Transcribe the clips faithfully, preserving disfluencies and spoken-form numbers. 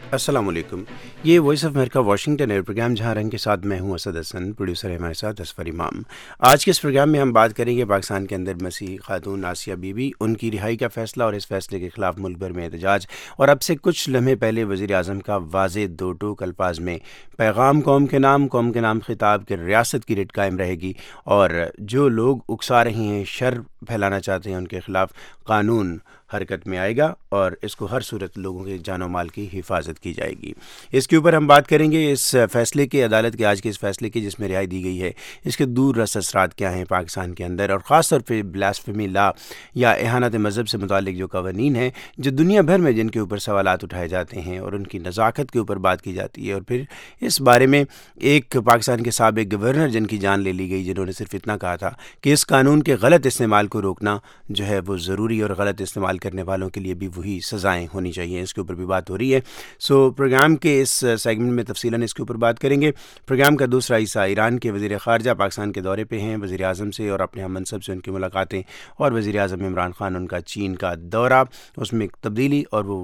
السلام علیکم. یہ voice of America Washington air program جہاں رنگ کے ساتھ میں ہوں اسد حسن، پروڈیوسر ہے ہمارے ساتھ اسفر امام. آج کے اس پروگرام میں ہم بات کریں گے پاکستان کے اندر مسیحی خاتون آسیہ بی بی، ان کی رہائی کا فیصلہ اور اس فیصلے کے خلاف ملک بھر میں احتجاج، اور اب سے کچھ لمحے پہلے وزیر اعظم کا واضح دو ٹوک الفاظ میں پیغام قوم کے نام قوم کے نام خطاب کہ ریاست کی ریٹ قائم رہے گی، اور جو لوگ اکسا رہے ہیں، شر پھیلانا چاہتے ہیں، ان کے خلاف قانون حرکت میں آئے گا اور اس کو ہر صورت لوگوں کے جان و مال کی حفاظت کی جائے گی. اس کے اوپر ہم بات کریں گے اس فیصلے کے، عدالت کے آج کے اس فیصلے کی جس میں رہائی دی گئی ہے، اس کے دور رس اثرات کیا ہیں پاکستان کے اندر، اور خاص طور پہ بلاسفیمی لا یا اہانت مذہب سے متعلق جو قوانین ہیں جو دنیا بھر میں جن کے اوپر سوالات اٹھائے جاتے ہیں اور ان کی نزاکت کے اوپر بات کی جاتی ہے. اور پھر اس بارے میں ایک پاکستان کے سابق گورنر جن کی جان لے لی گئی، جنہوں نے صرف اتنا کہا تھا کہ اس قانون کے غلط استعمال کو روکنا جو ہے وہ ضروری، اور غلط استعمال کرنے والوں کے لیے بھی وہی سزائیں ہونی چاہیے. اس کے اوپر بھی بات ہو رہی ہے. سو پروگرام کے اس سیگمنٹ میں تفصیلاً اس کے اوپر بات کریں گے. پروگرام کا دوسرا حصہ ایران کے وزیر خارجہ پاکستان کے دورے پہ ہیں، وزیر اعظم سے اور اپنے ہم منصب سے ان کی ملاقاتیں، اور وزیر اعظم عمران خان ان کا چین کا دورہ، اس میں ایک تبدیلی، اور وہ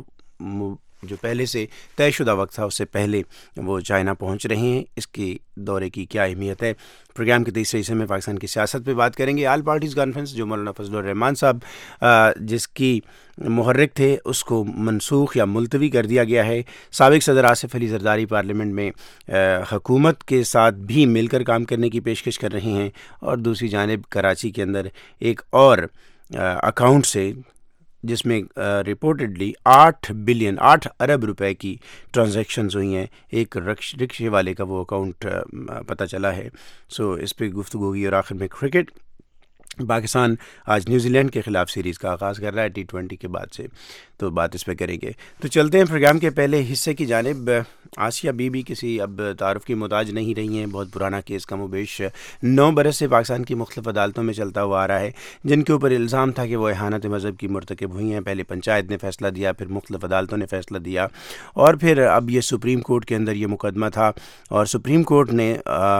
جو پہلے سے طے شدہ وقت تھا اس سے پہلے وہ چائنا پہنچ رہے ہیں، اس کے دورے کی کیا اہمیت ہے. پروگرام کے تیسرے حصے میں پاکستان کی سیاست پہ بات کریں گے. آل پارٹیز کانفرنس جو مولانا فضل الرحمان صاحب جس کی محرک تھے، اس کو منسوخ یا ملتوی کر دیا گیا ہے. سابق صدر آصف علی زرداری پارلیمنٹ میں حکومت کے ساتھ بھی مل کر کام کرنے کی پیشکش کر رہے ہیں، اور دوسری جانب کراچی کے اندر ایک اور اکاؤنٹ سے جس میں رپورٹڈلی آٹھ بلین آٹھ ارب روپے کی ٹرانزیکشنز ہوئی ہیں، ایک رکشے والے کا وہ اکاؤنٹ پتہ چلا ہے. سو اس پہ گفتگو ہوگی. اور آخر میں کرکٹ، پاکستان آج نیوزی لینڈ کے خلاف سیریز کا آغاز کر رہا ہے ٹی ٹوینٹی کے بعد سے، تو بات اس پہ کریں گے. تو چلتے ہیں پروگرام کے پہلے حصے کی جانب. آسیہ بی بی کسی اب تعارف کی محتاج نہیں رہی ہیں. بہت پرانا کیس کم و بیش نو برس سے پاکستان کی مختلف عدالتوں میں چلتا ہوا آ رہا ہے، جن کے اوپر الزام تھا کہ وہ اہانت مذہب کی مرتکب ہوئی ہیں. پہلے پنچایت نے فیصلہ دیا، پھر مختلف عدالتوں نے فیصلہ دیا، اور پھر اب یہ سپریم کورٹ کے اندر یہ مقدمہ تھا، اور سپریم کورٹ نے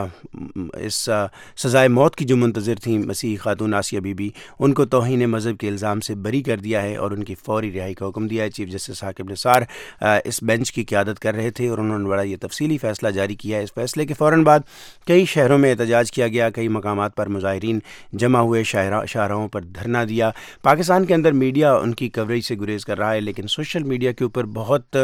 اس سزائے موت کی جو منتظر تھیں مسیحی خاتون آسیہ بی بی، ان کو توہین مذہب کے الزام سے بری کر دیا ہے اور ان کی فوری رہائی کا حکم دیا ہے. چیف جسٹس حاکم نثار اس بینچ کی قیادت کر رہے تھے، اور انہوں نے بڑا یہ تفصیلی فیصلہ جاری کیا ہے. اس فیصلے کے فوراً بعد کئی شہروں میں احتجاج کیا گیا، کئی مقامات پر مظاہرین جمع ہوئے، شاہراہوں پر دھرنا دیا. پاکستان کے اندر میڈیا ان کی کوریج سے گریز کر رہا ہے، لیکن سوشل میڈیا کے اوپر بہت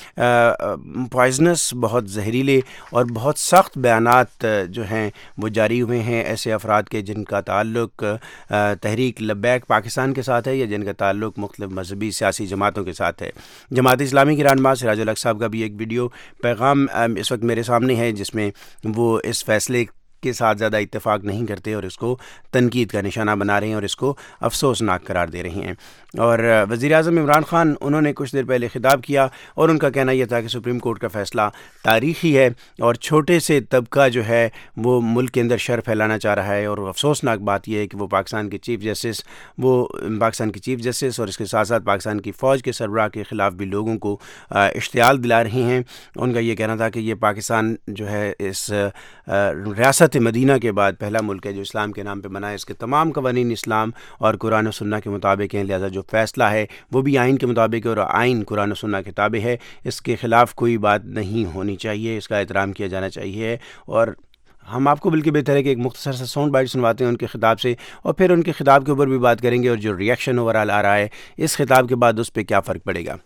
پوائزنس، بہت زہریلے اور بہت سخت بیانات جو ہیں وہ جاری ہوئے ہیں ایسے افراد کے جن کا تعلق تحریک لبیک پاکستان کے ساتھ ہے، یا جن کا تعلق مختلف مذہبی سیاسی جماعتوں کے ساتھ ہے. جماعت اسلامی کی رہنما سراج الحق صاحب کا بھی ایک ویڈیو پیغام اس وقت میرے سامنے ہے، جس میں وہ اس فیصلے کے ساتھ زیادہ اتفاق نہیں کرتے اور اس کو تنقید کا نشانہ بنا رہے ہیں اور اس کو افسوسناک قرار دے رہے ہیں. اور وزیر اعظم عمران خان انہوں نے کچھ دیر پہلے خطاب کیا، اور ان کا کہنا یہ تھا کہ سپریم کورٹ کا فیصلہ تاریخی ہے، اور چھوٹے سے طبقہ جو ہے وہ ملک کے اندر شر پھیلانا چاہ رہا ہے. اور افسوسناک بات یہ ہے کہ وہ پاکستان کے چیف جسٹس وہ پاکستان کے چیف جسٹس اور اس کے ساتھ ساتھ پاکستان کی فوج کے سربراہ کے خلاف بھی لوگوں کو اشتعال دلا رہے ہیں. ان کا یہ کہنا تھا کہ یہ پاکستان جو ہے اس ریاست مدینہ کے بعد پہلا ملک ہے جو اسلام کے نام پہ بنا ہے، اس کے تمام قوانین اسلام اور قرآن و سنہ کے مطابق ہیں، لہذا جو فیصلہ ہے وہ بھی آئین کے مطابق ہے، اور آئین قرآن و سنہ کے تابع ہے. اس کے خلاف کوئی بات نہیں ہونی چاہیے، اس کا احترام کیا جانا چاہیے. اور ہم آپ کو بلکہ بہتر ہے کہ ایک مختصر سا ساؤنڈ بائٹ سنواتے ہیں ان کے خطاب سے، اور پھر ان کے خطاب کے اوپر بھی بات کریں گے، اور جو ریئیکشن اوورال آ رہا ہے اس خطاب کے بعد اس پہ کیا فرق پڑے گا.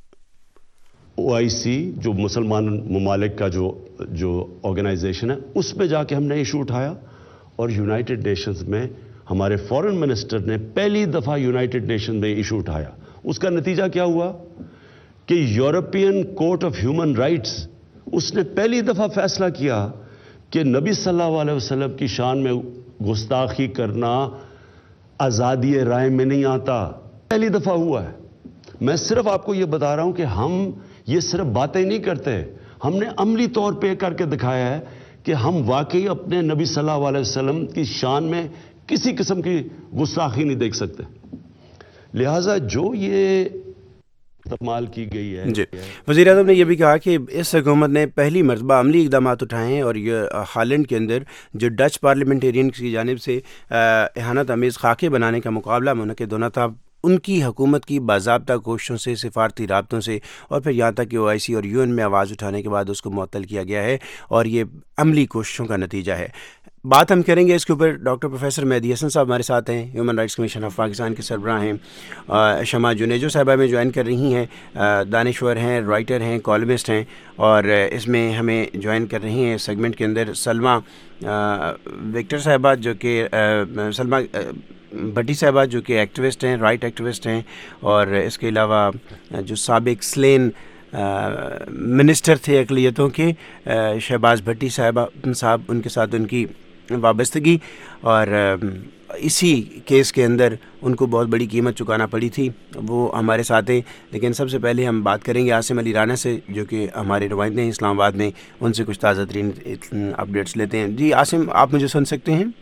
او آئی سی جو مسلمان ممالک کا جو جو آرگنائزیشن ہے، اس پہ جا کے ہم نے ایشو اٹھایا، اور یونائٹڈ نیشنز میں ہمارے فارن منسٹر نے پہلی دفعہ یونائٹڈ نیشنز میں ایشو اٹھایا. اس کا نتیجہ کیا ہوا کہ European court of human rights اس نے پہلی دفعہ فیصلہ کیا کہ نبی صلی اللہ علیہ وسلم کی شان میں گستاخی کرنا آزادی رائے میں نہیں آتا. پہلی دفعہ ہوا ہے. میں صرف آپ کو یہ بتا رہا ہوں کہ ہم یہ صرف باتیں نہیں کرتے، ہم نے عملی طور پہ کر کے دکھایا ہے کہ ہم واقعی اپنے نبی صلی اللہ علیہ وسلم کی شان میں کسی قسم کی گستاخی نہیں دیکھ سکتے. لہٰذا جو یہ استعمال کی گئی ہے. جی، وزیر اعظم نے یہ بھی کہا کہ اس حکومت نے پہلی مرتبہ عملی اقدامات اٹھائے ہیں، اور یہ ہالینڈ کے اندر جو ڈچ پارلیمنٹیرین کی جانب سے اہانت آمیز خاکے بنانے کا مقابلہ منعقد ہونا تھا، ان کی حکومت کی باضابطہ کوششوں سے، سفارتی رابطوں سے، اور پھر یہاں تک کہ او آئی سی اور یو این میں آواز اٹھانے کے بعد اس کو معطل کیا گیا ہے، اور یہ عملی کوششوں کا نتیجہ ہے۔ بات ہم کریں گے اس کے اوپر۔ ڈاکٹر پروفیسر مہدی حسن صاحب ہمارے ساتھ ہیں، human rights commission of Pakistan کے سربراہ ہیں۔ شمع جنیجو صاحبہ میں جوائن کر رہی ہیں، دانشور ہیں، رائٹر ہیں، کالمسٹ ہیں، اور اس میں ہمیں جوائن کر رہی ہیں سیگمنٹ کے اندر سلمیٰ وکٹر صاحبہ، جو کہ سلمیٰ بھٹی صاحبہ جو کہ ایکٹیوسٹ ہیں، رائٹ ایکٹیوسٹ ہیں، اور اس کے علاوہ جو سابق سلین منسٹر تھے اقلیتوں کے، شہباز بھٹی صاحبہ صاحب، ان کے ساتھ ان کی وابستگی، اور اسی کیس کے اندر ان کو بہت بڑی قیمت چکانا پڑی تھی، وہ ہمارے ساتھ ہیں۔ لیکن سب سے پہلے ہم بات کریں گے عاصم علی رانا سے، جو کہ ہمارے نمائندے ہیں اسلام آباد میں، ان سے کچھ تازہ ترین اپڈیٹس لیتے ہیں۔ جی عاصم، آپ مجھے سن سکتے ہیں؟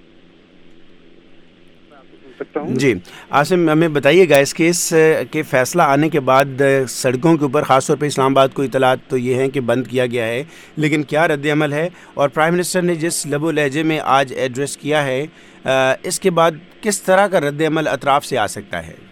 جی عاصم، ہمیں بتائیے گا اس کیس کے فیصلہ آنے کے بعد سڑکوں کے اوپر خاص طور پہ اسلام آباد کو اطلاعات تو یہ ہیں کہ بند کیا گیا ہے، لیکن کیا رد عمل ہے، اور پرائم منسٹر نے جس لب و لہجے میں آج ایڈریس کیا ہے، اس کے بعد کس طرح کا رد عمل اطراف سے آ سکتا ہے؟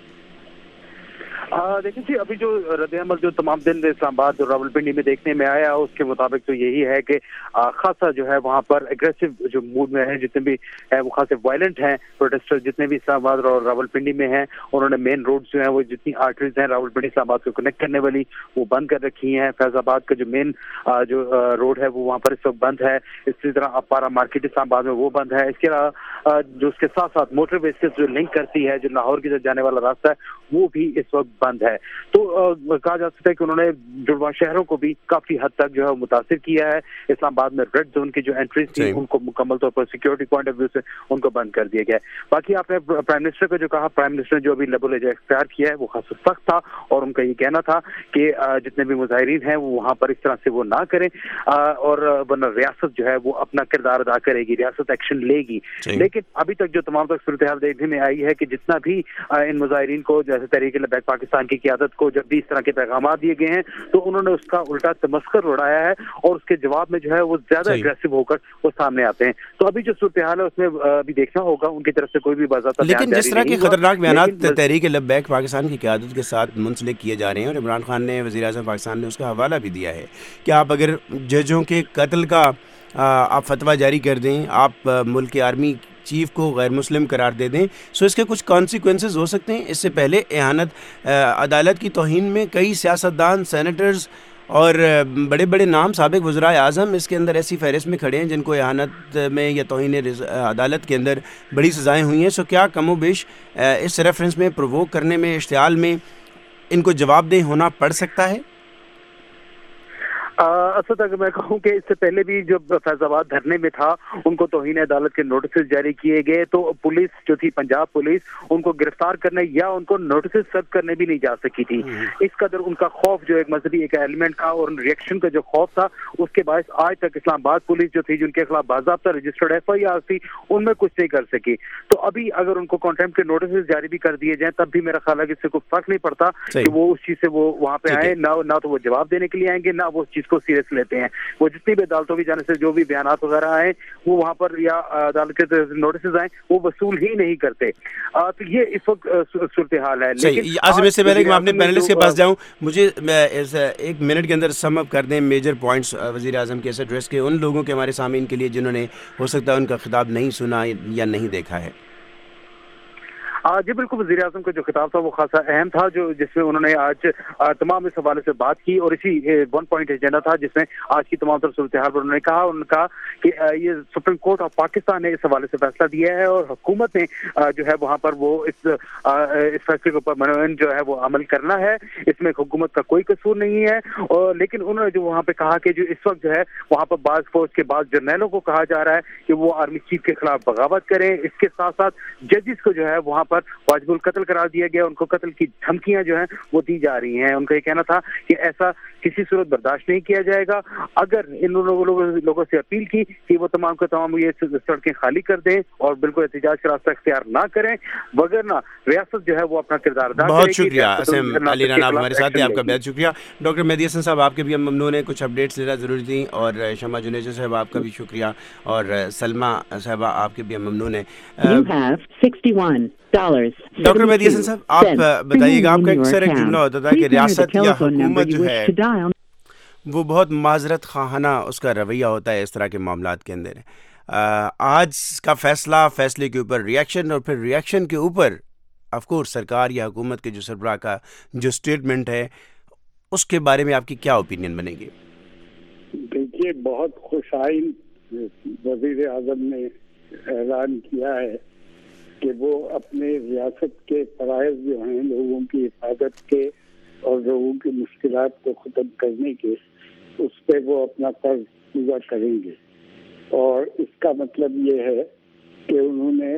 دیکھیں جی، ابھی جو رد عمل جو تمام دن اسلام آباد اور راولپنڈی میں دیکھنے میں آیا، اس کے مطابق تو یہی ہے کہ خاصا جو ہے وہاں پر اگریسو جو موڈ میں ہے، جتنے بھی ہے وہ خاصے وائلنٹ ہیں پروٹیسٹر، جتنے بھی اسلام آباد اور راولپنڈی میں ہیں۔ انہوں نے مین روڈ جو ہیں، وہ جتنی آرٹریز ہیں راولپنڈی اسلام آباد کو کنیکٹ کرنے والی، وہ بند کر رکھی ہیں۔ فیض آباد کا جو مین جو روڈ ہے وہ وہاں پر اس وقت بند ہے۔ اسی طرح اپارا مارکیٹ اسلام آباد میں وہ بند ہے۔ اس کے علاوہ جو اس کے ساتھ ساتھ موٹر وے سے جو لنک کرتی ہے، جو لاہور کی طرف جانے والا راستہ ہے، وہ بھی اس وقت بند ہے۔ تو کہا جا سکتا ہے کہ انہوں نے جڑواں شہروں کو بھی کافی حد تک جو ہے متاثر کیا ہے۔ اسلام آباد میں ریڈ زون کی جو انٹریز تھی، ان کو مکمل طور پر سیکورٹی پوائنٹ آف ویو سے ان کو بند کر دیا گیا ہے۔ باقی آپ نے پرائم منسٹر کو جو کہا، پرائم منسٹر نے جو ابھی لب و لہجہ اختیار کیا ہے وہ خاص سخت تھا، اور ان کا یہ کہنا تھا کہ جتنے بھی مظاہرین ہیں وہ وہاں پر اس طرح سے وہ نہ کریں، اور ورنہ ریاست جو ہے وہ اپنا کردار ادا کرے گی، ریاست ایکشن لے گی۔ لیکن ابھی تک جو تمام تک صورتحال دیکھنے میں آئی ہے کہ جتنا بھی ان مظاہرین کو، جیسے تحریک لبیک پاکستان کی قیادت کو جب بھی اس طرح کے پیغامات دیے گئے ہیں، تو انہوں نے اس کا الٹا تمسخر اڑایا ہے، اور اس کے جواب میں جو ہے وہ زیادہ اگریسو ہو کر وہ سامنے آتے ہیں۔ تو ابھی جو صورتحال ہے اس میں ابھی دیکھنا ہوگا، ان کی طرف سے کوئی بھی باضابطہ بیان جاری نہیں ہوا۔ لیکن جس طرح کے خطرناک بیانات تحریک لبیک پاکستان کی قیادت کے ساتھ منسلک کیے جا رہے ہیں، اور عمران خان نے، وزیر اعظم پاکستان نے اس کا حوالہ بھی دیا ہے کہ آپ اگر ججوں کے قتل کا آپ فتویٰ جاری کر دیں، آپ ملک کے آرمی چیف کو غیر مسلم قرار دے دیں، سو اس کے کچھ کانسیکوینسز ہو سکتے ہیں۔ اس سے پہلے اہانت، عدالت کی توہین میں کئی سیاستدان، سینیٹرز اور بڑے بڑے نام، سابق وزرائے اعظم اس کے اندر ایسی فہرست میں کھڑے ہیں جن کو اہانت میں یا توہین عدالت کے اندر بڑی سزائیں ہوئی ہیں۔ سو کیا کم و بیش اس ریفرنس میں، پرووک کرنے میں، اشتعال میں ان کو جواب دہ ہونا پڑ سکتا ہے؟ اصل تک میں کہوں کہ اس سے پہلے بھی جب فیض آباد دھرنے میں تھا، ان کو توہین عدالت کے نوٹسز جاری کیے گئے، تو پولیس جو تھی، پنجاب پولیس، ان کو گرفتار کرنے یا ان کو نوٹسز سرو کرنے بھی نہیں جا سکی تھی۔ اس قدر ان کا خوف، جو ایک مذہبی ایک ایلیمنٹ کا اور ریئیکشن کا جو خوف تھا، اس کے باعث آج تک اسلام آباد پولیس جو تھی، جن کے خلاف باضابطہ رجسٹرڈ ایف آئی آر تھی، ان میں کچھ نہیں کر سکی۔ تو ابھی اگر ان کو کانٹیمپٹ کے نوٹسز جاری بھی کر دیے جائیں، تب بھی میرا خیال ہے کہ اس سے کوئی فرق نہیں پڑتا کہ وہ اس چیز سے وہ وہاں پہ آئیں، نہ تو وہ جواب دینے کے لیے آئیں گے، نہ وہ اس چیز کو سیریس لیتے ہیں۔ وہ جتنی بھی عدالتوں کی جانے سے جو بھی بیانات وغیرہ آئے، وہ وہاں پر یا عدالت کے نوٹسز آئیں، وہ وصول ہی نہیں کرتے۔ تو یہ اس وقت صورتحال ہے۔ لیکن آج سے پہلے کہ میں اپنے پینلسٹ کے پاس جاؤں، مجھے ایک منٹ کے اندر سم اپ کر دیں میجر پوائنٹس وزیر اعظم کے اس ایڈریس کے، ان لوگوں کے، ہمارے سامعین کے لیے جنہوں نے ہو سکتا ہے ان کا خطاب نہیں سنا یا نہیں دیکھا ہے۔ جی بالکل، وزیر اعظم کا جو خطاب تھا وہ خاصا اہم تھا، جو جس میں انہوں نے آج تمام اس حوالے سے بات کی، اور اسی ون پوائنٹ ایجنڈا تھا جس میں آج کی تمام تر صورتحال پر انہوں نے کہا انہوں نے کہا کہ یہ سپریم کورٹ آف پاکستان نے اس حوالے سے فیصلہ دیا ہے، اور حکومت نے جو ہے وہاں پر وہ اس اس فیصلے کے اوپر منوین جو ہے وہ عمل کرنا ہے، اس میں حکومت کا کوئی قصور نہیں ہے۔ اور لیکن انہوں نے جو وہاں پہ کہا کہ جو اس وقت جو ہے وہاں پر بعض فوج کے بعض جرنیلوں کو کہا جا رہا ہے کہ وہ آرمی چیف کے خلاف بغاوت کریں، اس کے ساتھ ساتھ ججز کو جو ہے وہاں پر واجب القتل قرار دیا گیا، ان کو قتل کی دھمکیاں جو ہیں وہ دی جا رہی ہیں۔ ان کا یہ کہنا تھا کہ ایسا کسی صورت برداشت نہیں کیا جائے گا۔ اگر ان لوگوں سے اپیل کی کہ وہ تمام کے تمام یہ سڑکیں خالی کر دیں اور بالکل احتجاج کا راستہ اختیار نہ کریں، وگرنہ ریاست جو ہے وہ اپنا کردار ادا کرے گی۔ بہت شکریہ عاصم علی رانا، آپ ہمارے ساتھ ہیں، آپ کا بہت شکریہ۔ ڈاکٹر مہدی حسن صاحب، آپ کے بھی ہم ممنون ہیں، کچھ اپڈیٹس لینا ضروری تھیں، اور شمع جنیجو صاحب آپ کا بھی شکریہ، اور سلمیٰ صاحبہ آپ کے بھی ہم ممنون ہیں۔ ڈاکٹر مہدی حسن صاحب آپ بتائیے گا، آپ کا اکثر ایک جملہ ہوتا تھا کہ ریاست یا حکومت جو ہے وہ بہت معذرت خواہانہ اس کا رویہ ہوتا ہے اس طرح کے معاملات کے اندر. آج کا فیصلہ، فیصلے کے اوپر ریئیکشن، اور پھر ریئیکشن کے اوپر آف کورس سرکار یا حکومت کے جو سربراہ کا جو سٹیٹمنٹ ہے اس کے بارے میں آپ کی کیا اوپینین بنے گی؟ دیکھیے، بہت خوش آئین وزیر اعظم نے اعلان کیا ہے کہ وہ اپنے ریاست کے فرائض جو ہیں لوگوں کی حفاظت کے اور لوگوں کی مشکلات کو ختم کرنے کے، اس پہ وہ اپنا فرض پورا کریں گے. اور اس کا مطلب یہ ہے کہ انہوں نے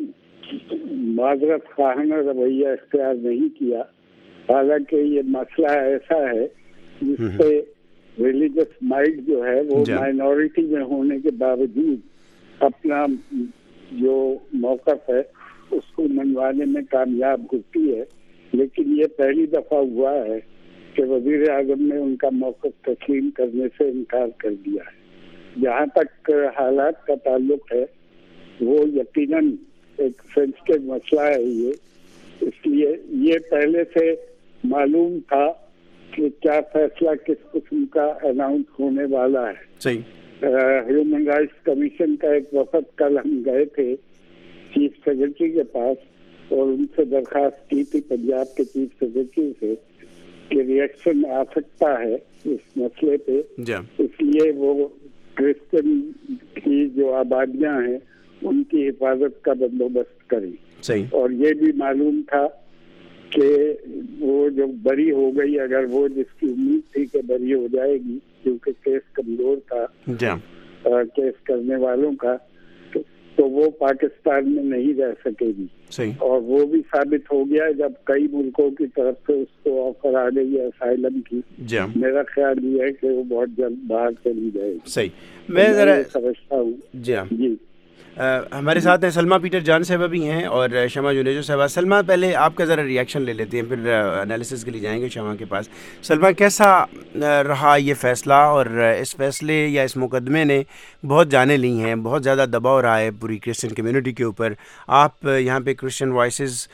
معذرت خواہانہ رویہ اختیار نہیں کیا، حالانکہ یہ مسئلہ ایسا ہے جس پہ ریلیجس مائنڈ جو ہے وہ مائنورٹی میں ہونے کے باوجود اپنا جو موقف ہے اس کو منوانے میں کامیاب ہوتی ہے. لیکن یہ پہلی دفعہ ہوا ہے کہ وزیر اعظم نے ان کا موقف تسلیم کرنے سے انکار کر دیا ہے. جہاں تک حالات کا تعلق ہے وہ یقیناً ایک سینسٹیو مسئلہ ہے یہ، اس لیے یہ پہلے سے معلوم تھا کہ کیا فیصلہ کس قسم کا اناؤنس ہونے والا ہے. صحیح. ہیومن رائٹس کمیشن کا ایک وفد کل ہم گئے تھے چیف سیکرٹری کے پاس اور ان سے درخواست کی تھی، پنجاب کے چیف سیکرٹری سے، کہ ریئیکشن آ سکتا ہے اس مسئلے پہ. اس لیے وہ کرسچن کی جو آبادیاں ہیں ان کی حفاظت کا بندوبست کریں. صحیح. اور یہ بھی معلوم تھا کہ وہ جو بری ہو گئی، اگر وہ جس کی امید تھی کہ بری ہو جائے گی کیونکہ کیس کمزور تھا کیس کرنے والوں کا، تو وہ پاکستان میں نہیں رہ سکے گی. صحیح. اور وہ بھی ثابت ہو گیا جب کئی ملکوں کی طرف سے اس کو آفر آ گئی ہے اسائلم کی. میرا خیال یہ ہے کہ وہ بہت جلد باہر چلی جائے گی. صحیح. میں ذرا سمجھتا ہوں. جی ہاں جی ہمارے ساتھ ہیں سلما پیٹر جان صاحبہ بھی ہیں اور شمع جنیجو صاحبہ. سلما، پہلے آپ کا ذرا ریئیکشن لے لیتے ہیں، پھر انالیسس کے لیے جائیں گے شمع کے پاس. سلما، کیسا رہا یہ فیصلہ، اور اس فیصلے یا اس مقدمے نے بہت جانیں لی ہیں، بہت زیادہ دباؤ رہا ہے پوری کرسچن کمیونٹی کے اوپر. آپ یہاں پہ کرسچن وائسز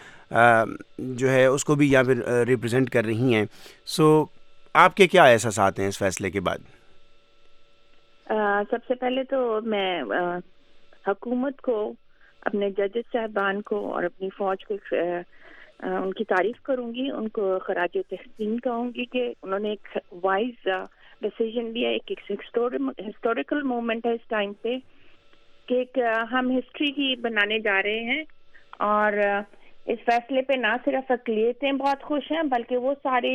جو ہے اس کو بھی یہاں پہ ریپرزینٹ کر رہی ہیں، سو آپ کے کیا احساسات ہیں اس فیصلے کے بعد؟ سب سے پہلے تو میں حکومت کو، اپنے ججز صاحبان کو اور اپنی فوج کو ان کی تعریف کروں گی، ان کو خراج تحسین کہوں گی کہ انہوں نے ایک وائز ڈیسیژن لیا. ایک ہسٹوریکل مومنٹ ہے اس ٹائم پہ کہ ایک ہم ہسٹری کی بنانے جا رہے ہیں، اور اس فیصلے پہ نہ صرف اقلیتیں بہت خوش ہیں بلکہ وہ سارے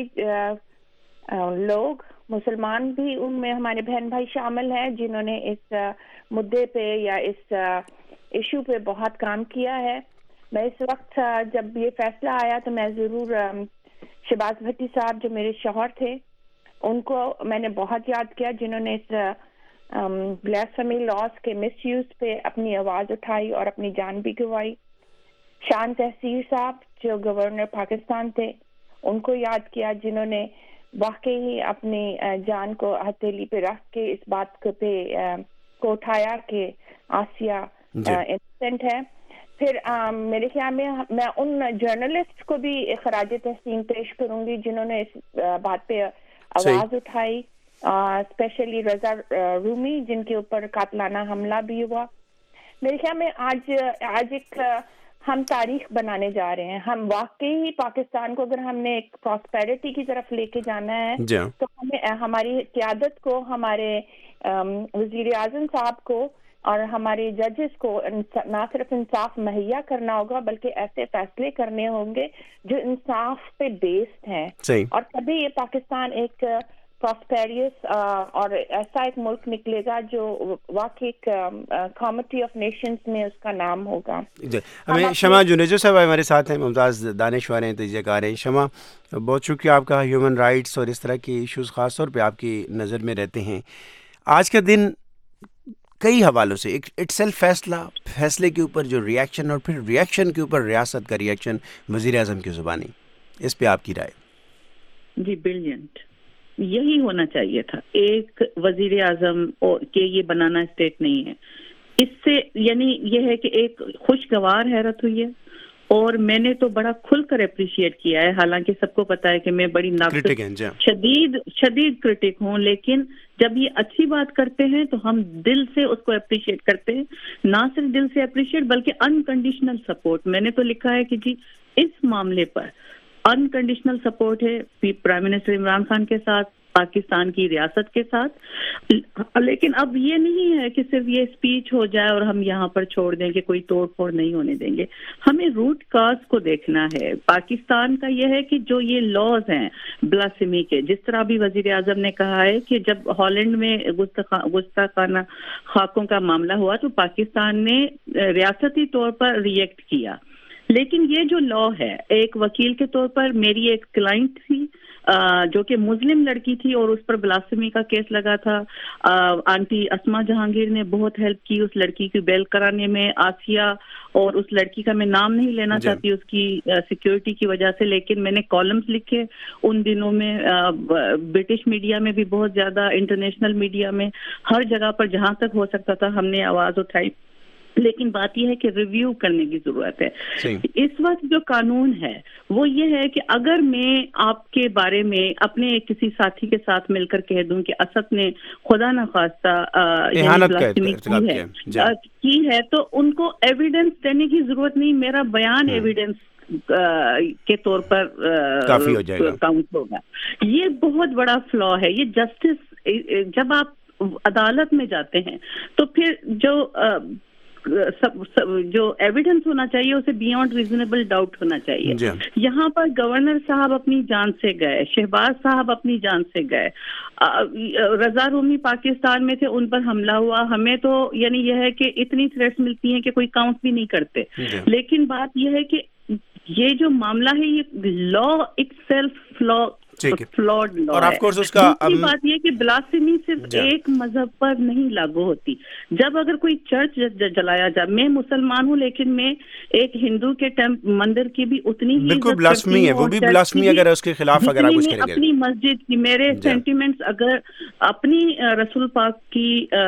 لوگ، مسلمان بھی ان میں ہمارے بہن بھائی شامل ہیں جنہوں نے اس مدعے پہ یا اس ایشو پہ بہت کام کیا ہے. میں اس وقت جب یہ فیصلہ آیا تو میں ضرور شہباز بھٹی صاحب جو میرے شوہر تھے ان کو میں نے بہت یاد کیا، جنہوں نے اس بلیسفیمی لاز کے مس یوز پہ اپنی آواز اٹھائی اور اپنی جان بھی گنوائی. شان تحصیر صاحب جو گورنر پاکستان تھے ان کو یاد کیا، جنہوں نے واقعی اپنی جان کو ہتھیلی پہ رکھ کے اس بات کو پہ کو اٹھایا کہ آسیہ انسینٹ ہے. پھر میرے خیال میں میں ان جرنلسٹ کو بھی خراج تحسین پیش کروں گی جنہوں نے اس بات پہ آواز اٹھائی، اسپیشلی رضا رومی جن کے اوپر قاتلانہ حملہ بھی ہوا. میرے خیال میں آج آج ایک ہم تاریخ بنانے جا رہے ہیں. ہم واقعی پاکستان کو اگر ہم نے ایک پراسپیرٹی کی طرف لے کے جانا ہے تو ہمیں ہماری قیادت کو، ہمارے وزیر اعظم صاحب کو اور ہمارے ججز کو نہ صرف انصاف مہیا کرنا ہوگا بلکہ ایسے فیصلے کرنے ہوں گے جو انصاف پہ بیسڈ ہیں. اور تبھی یہ پاکستان ایک پراسپیریس اور ایسا ایک ملک نکلے گا جو واقعی کمیٹی آف نیشنز میں اس کا نام ہوگا. ہمیں شمع جنیجو صاحب ہمارے ساتھ ہیں، ممتاز دانشور ہیں، تجزیہ کار ہیں. شمع، بہت شکریہ آپ کا. ہیومن رائٹس اور اس طرح کے ایشوز خاص طور پہ آپ کی نظر میں رہتے ہیں. آج کا دن کئی حوالوں سے ایک اٹ سیلف فیصلہ، فیصلے کے اوپر جو ریئیکشن اور پھر ریئیکشن کے اوپر ریاست کا ریئیکشن وزیر اعظم کی زبانی، اس پہ آپ کی رائے؟ جی بریلینٹ، یہی ہونا چاہیے تھا. ایک وزیر اعظم کے یہ بنانا اسٹیٹ نہیں ہے. اس سے یعنی یہ ہے کہ ایک خوشگوار حیرت ہوئی ہے اور میں نے تو بڑا کھل کر اپریشیٹ کیا ہے, حالانکہ سب کو پتا ہے کہ میں بڑی ناقص شدید شدید کرٹک ہوں, لیکن جب یہ اچھی بات کرتے ہیں تو ہم دل سے اس کو اپریشیٹ کرتے ہیں, نہ صرف دل سے اپریشیٹ بلکہ انکنڈیشنل سپورٹ. میں نے تو لکھا ہے کہ جی اس معاملے پر انکنڈیشنل سپورٹ ہے پرائم منسٹر عمران خان کے ساتھ, پاکستان کی ریاست کے ساتھ. لیکن اب یہ نہیں ہے کہ صرف یہ اسپیچ ہو جائے اور ہم یہاں پر چھوڑ دیں کہ کوئی توڑ پھوڑ نہیں ہونے دیں گے. ہمیں روٹ کاز کو دیکھنا ہے. پاکستان کا یہ ہے کہ جو یہ لاز ہیں بلاسمی کے, جس طرح بھی وزیر اعظم نے کہا ہے کہ جب ہالینڈ میں گستاخانہ خاکوں کا معاملہ ہوا تو پاکستان نے ریاستی طور پر ری ایکٹ کیا, لیکن یہ جو لا ہے, ایک وکیل کے طور پر میری ایک کلائنٹ تھی جو کہ مسلم لڑکی تھی اور اس پر بلاسمی کا کیس لگا تھا. آنٹی اسما جہانگیر نے بہت ہیلپ کی اس لڑکی کی بیل کرانے میں. آسیہ اور اس لڑکی کا میں نام نہیں لینا چاہتی اس کی سیکیورٹی کی وجہ سے, لیکن میں نے کالمز لکھے ان دنوں میں, برٹش میڈیا میں بھی بہت زیادہ, انٹرنیشنل میڈیا میں, ہر جگہ پر جہاں تک ہو سکتا تھا ہم نے آواز اٹھائی. لیکن بات یہ ہے کہ ریویو کرنے کی ضرورت ہے. اس وقت جو قانون ہے وہ یہ ہے کہ اگر میں آپ کے بارے میں اپنے کسی ساتھی کے ساتھ مل کر کہہ دوں کہ اسد نے خدا نخواستہ کی ہے تو ان کو ایویڈنس دینے کی ضرورت نہیں, میرا بیان ایویڈنس کے طور پر کافی ہو جائے گا, کاؤنٹ ہوگا. یہ بہت بڑا فلا ہے. یہ جسٹس, جب آپ عدالت میں جاتے ہیں تو پھر جو سب, سب جو ایویڈنس ہونا چاہیے اسے بیونڈ ریزنیبل ڈاؤٹ ہونا چاہیے. یہاں پر گورنر صاحب اپنی جان سے گئے, شہباز صاحب اپنی جان سے گئے, رضا رومی پاکستان میں تھے, ان پر حملہ ہوا. ہمیں تو یعنی یہ ہے کہ اتنی تھریٹس ملتی ہیں کہ کوئی کاؤنٹ بھی نہیں کرتے. لیکن بات یہ ہے کہ یہ جو معاملہ ہے یہ law itself law flawed law ہے. دوسری بات یہ کہ بلاسمی صرف ایک مذہب پر نہیں لاگو ہوتی. جب اگر کوئی چرچ جلایا جائے, میں مسلمان ہوں لیکن میں ایک ہندو کے مندر کی بھی اتنی ہی بالکل بلاسمی ہے, وہ بھی بلاسمی اگر اس کے خلاف اگر آپ کچھ کریں گے. اپنی مسجد کی میرے سینٹیمنٹس اگر اپنی رسول پاک کی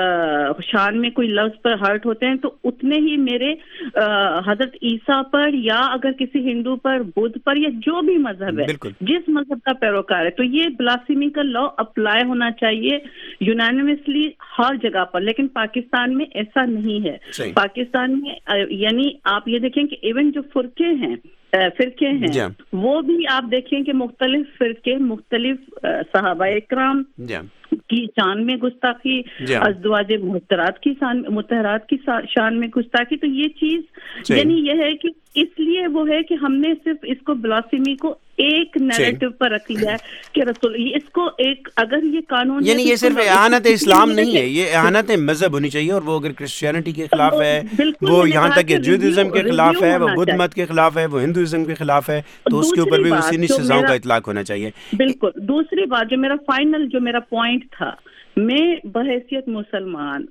شان میں کوئی لفظ پر ہرٹ ہوتے ہیں تو اتنے ہی میرے حضرت عیسیٰ پر یا اگر کسی ہندو پر, بدھ پر, یا جو بھی مذہب ہے, جس مذہب کا پیروکار ہے, تو یہ بلاسمی کا لا اپلائی ہونا چاہیے یونانیمسلی ہر جگہ پر. لیکن پاکستان میں ایسا نہیں ہے. پاکستان میں یعنی آپ یہ دیکھیں کہ ایون جو فرقے ہیں فرقے ہیں وہ بھی آپ دیکھیں کہ مختلف فرقے مختلف صحابہ اکرام کی شان میں گستاخی, ازدواج محترات کی مطہرات کی شان میں گستاخی. تو یہ چیز یعنی یہ ہے کہ اس لیے وہ ہے کہ ہم نے صرف اس کو بلاسمی کو ایک نیریٹو پر رکھ لیا ہے کہ رسول اس کو ایک, اگر یہ قانون یعنی یہ صرف اعانت اسلام نہیں ہے, یہ اعانت مذہب ہونی چاہیے. اور وہ اگر کرسچینٹی کے خلاف ہے, وہ یہاں تک کہ جوڈیزم کے خلاف ہے, وہ بدھ مت کے خلاف ہے, وہ ہندوازم کے خلاف ہے, تو اس کے اوپر بھی اسی سزاؤں کا اطلاق ہونا چاہیے. بالکل. دوسری بات جو میرا فائنل جو میرا پوائنٹ تھا, میں بحیثیت مسلمان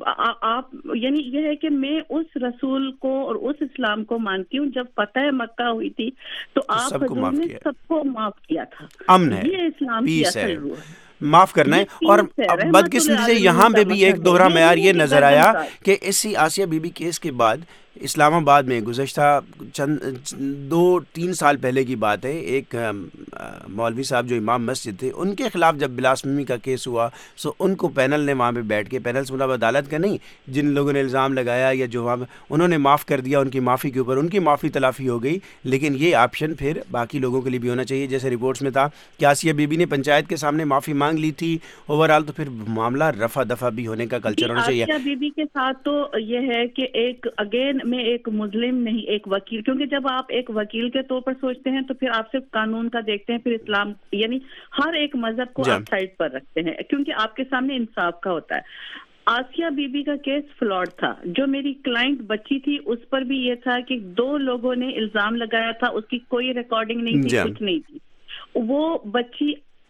آپ یعنی یہ ہے کہ میں اس رسول کو اور اس اسلام کو مانتی ہوں. جب فتح مکہ ہوئی تھی تو آپ حضور نے سب کو معاف کیا تھا. امن ہے, یہ اسلام کی اصل روح ہے, معاف کرنا ہے. اور بدقسمتی سے یہاں پہ بھی ایک دوہرا معیار یہ نظر آیا کہ اسی آسیہ بی بی کیس کے بعد اسلام آباد میں گزشتہ چند دو تین سال پہلے کی بات ہے, ایک مولوی صاحب جو امام مسجد تھے, ان کے خلاف جب بلاسمی کا کیس ہوا سو ان کو پینل نے وہاں پہ بیٹھ کے, پینل سے مطلب عدالت کا نہیں, جن لوگوں نے الزام لگایا یا جو وہاں انہوں نے معاف کر دیا, ان کی معافی کے اوپر ان کی معافی تلافی ہو گئی. لیکن یہ آپشن پھر باقی لوگوں کے لیے بھی ہونا چاہیے. جیسے رپورٹس میں تھا کہ آسیہ بی بی نے پنچایت کے سامنے معافی مانگ لی تھی اوور آل, تو پھر معاملہ رفع دفع بھی ہونے کا کلچر ہونا چاہیے. آسیہ بی بی کے ساتھ تو یہ ہے کہ ایک اگین میں ایک مسلم نہیں, ایک وکیل, کیونکہ جب آپ ایک وکیل کے طور پر سوچتے ہیں تو پھر آپ صرف قانون کا دیکھتے ہیں, پھر اسلام یعنی ہر ایک مذہب کو آپ سائڈ پر رکھتے ہیں کیونکہ آپ کے سامنے انصاف کا ہوتا ہے. آسیہ بی بی کا کیس فلاڈ تھا. جو میری کلائنٹ بچی تھی اس پر بھی یہ تھا کہ دو لوگوں نے الزام لگایا تھا, اس کی کوئی ریکارڈنگ نہیں تھی, کچھ نہیں تھی. وہ بچی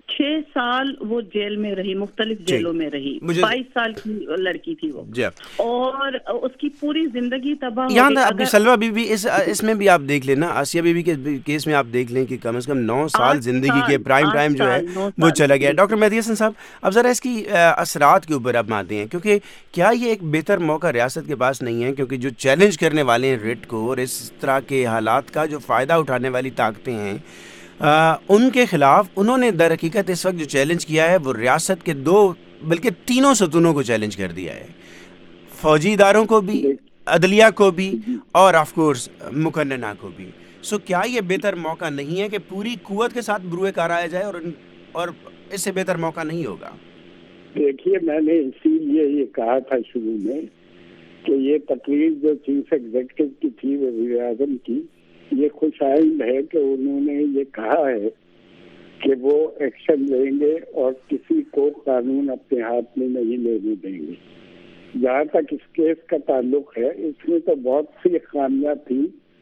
چھ سال وہ جیل میں رہی, مختلف جیلوں میں رہی, بائیس سال کی لڑکی تھی وہ, اور اس کی پوری زندگی تباہ. یہاں سلوہ بی بی اس اس میں بھی آپ دیکھ لیں نا, آسیہ بی بی کے کیس میں آپ دیکھ لیں کہ کم از کم نو سال زندگی کے پرائم ٹائم جو ہے وہ چلا گیا. ڈاکٹر مہدی حسن صاحب, اب ذرا اس کی اثرات کے اوپر اب آتے ہیں, کیونکہ کیا یہ ایک بہتر موقع ریاست کے پاس نہیں ہے, کیونکہ جو چیلنج کرنے والے ہیں ریٹ کو اور اس طرح کے حالات کا جو فائدہ اٹھانے والی طاقتیں ہیں آ, ان کے خلاف انہوں نے در حقیقت اس وقت جو چیلنج کیا ہے وہ ریاست کے دو بلکہ تینوں ستونوں کو چیلنج کر دیا ہے, فوجی اداروں کو بھی, عدلیہ کو بھی, اور آف کورس مقننہ کو بھی. سو کیا یہ بہتر موقع نہیں ہے کہ پوری قوت کے ساتھ بروئے کار آیا جائے, اور اور اس سے بہتر موقع نہیں ہوگا؟ دیکھیے, میں نے اسی لیے یہ کہا تھا شروع میں کہ یہ تقریر جو چیف ایگزیکٹو کی تھی وزیر اعظم کی, یہ خوش آئند ہے کہ انہوں نے یہ کہا ہے کہ وہ ایکشن لیں گے اور کسی کو قانون اپنے ہاتھ میں نہیں لینے دیں گے. جہاں تک اس کیس کا تعلق ہے, اس میں تو بہت سی خامیاں تھیں.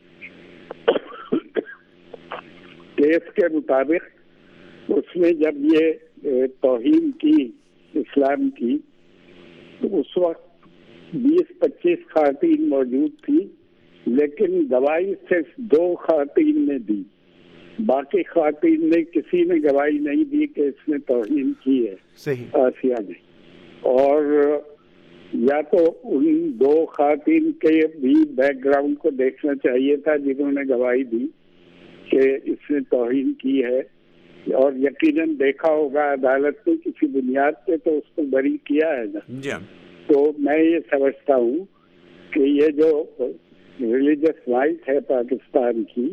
کیس کے مطابق اس میں جب یہ توہین کی اسلام کی تو اس وقت بیس پچیس خواتین موجود تھی, لیکن گواہی صرف دو خواتین نے دی, باقی خواتین نے کسی نے گواہی نہیں دی کہ اس نے توہین کی ہے. صحیح آسیہ نے. اور یا تو ان دو خواتین کے بھی بیک گراؤنڈ کو دیکھنا چاہیے تھا جنہوں نے گواہی دی کہ اس نے توہین کی ہے, اور یقیناً دیکھا ہوگا عدالت نے کسی بنیاد پہ تو اس کو بری کیا ہے نا. تو میں یہ سمجھتا ہوں کہ یہ جو ریلیجس رائٹ ہے پاکستان کی,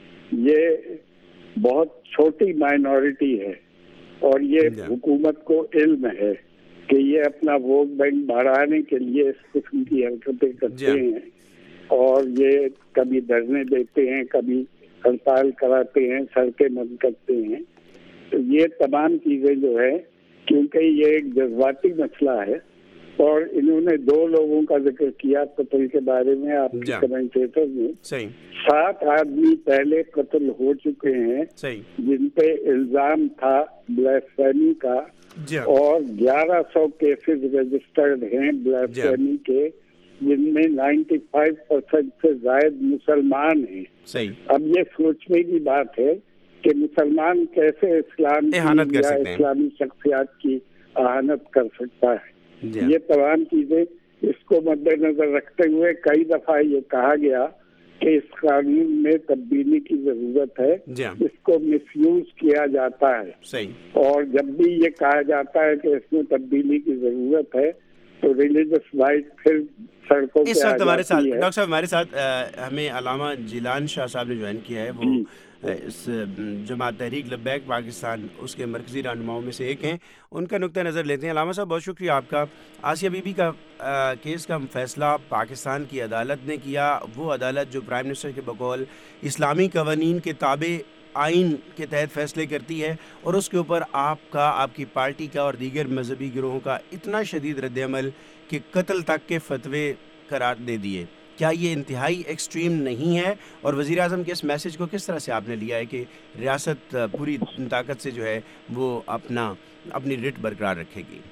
یہ بہت چھوٹی مائنورٹی ہے, اور یہ حکومت کو علم ہے کہ یہ اپنا ووٹ بینک بڑھانے کے لیے اس قسم کی حرکتیں کرتے ہیں, اور یہ کبھی دھرنے دیتے ہیں, کبھی ہڑتال کراتے ہیں, سڑکیں بند کرتے ہیں. تو یہ تمام چیزیں جو ہے, کیونکہ یہ ایک جذباتی مسئلہ ہے, اور انہوں نے دو لوگوں کا ذکر کیا قتل کے بارے میں آپ کے کمنٹیٹر میں. سات آدمی پہلے قتل ہو چکے ہیں جن پہ الزام تھا بلیسفیمی کا, اور گیارہ سو کیسز رجسٹرڈ ہیں بلیسفیمی کے, جن میں نائنٹی فائیو پرسینٹ سے زائد مسلمان ہیں. اب یہ سوچنے کی بات ہے کہ مسلمان کیسے اسلام کی یا اسلامی شخصیات کی اہانت کر سکتا ہے. یہ تمام چیزیں اس کو مد نظر رکھتے ہوئے کئی دفعہ یہ کہا گیا کہ اس قانون میں تبدیلی کی ضرورت ہے, اس کو مس یوز کیا جاتا ہے. اور جب بھی یہ کہا جاتا ہے کہ اس میں تبدیلی کی ضرورت ہے تو ریلیجس رائٹ پھر سڑکوں پہ آ جاتی ہے. ڈاکٹر صاحب ہمارے ساتھ ہمیں علامہ جیلان شاہ صاحب نے جوائن کیا ہے, وہ اس جماعت تحریک لبیک پاکستان اس کے مرکزی رہنماؤں میں سے ایک ہیں. ان کا نقطہ نظر لیتے ہیں. علامہ صاحب بہت شکریہ آپ کا. آسیہ بی بی کا کیس کا فیصلہ پاکستان کی عدالت نے کیا, وہ عدالت جو پرائم منسٹر کے بقول اسلامی قوانین کے تابع آئین کے تحت فیصلے کرتی ہے, اور اس کے اوپر آپ کا, آپ کی پارٹی کا اور دیگر مذہبی گروہوں کا اتنا شدید رد عمل کہ قتل تک کے فتوے قرار دے دیے. کیا یہ انتہائی ایکسٹریم نہیں ہے, اور وزیر اعظم کے اس میسج کو کس طرح سے آپ نے لیا ہے کہ ریاست پوری طاقت سے جو ہے وہ اپنا اپنی ریٹ برقرار رکھے گی؟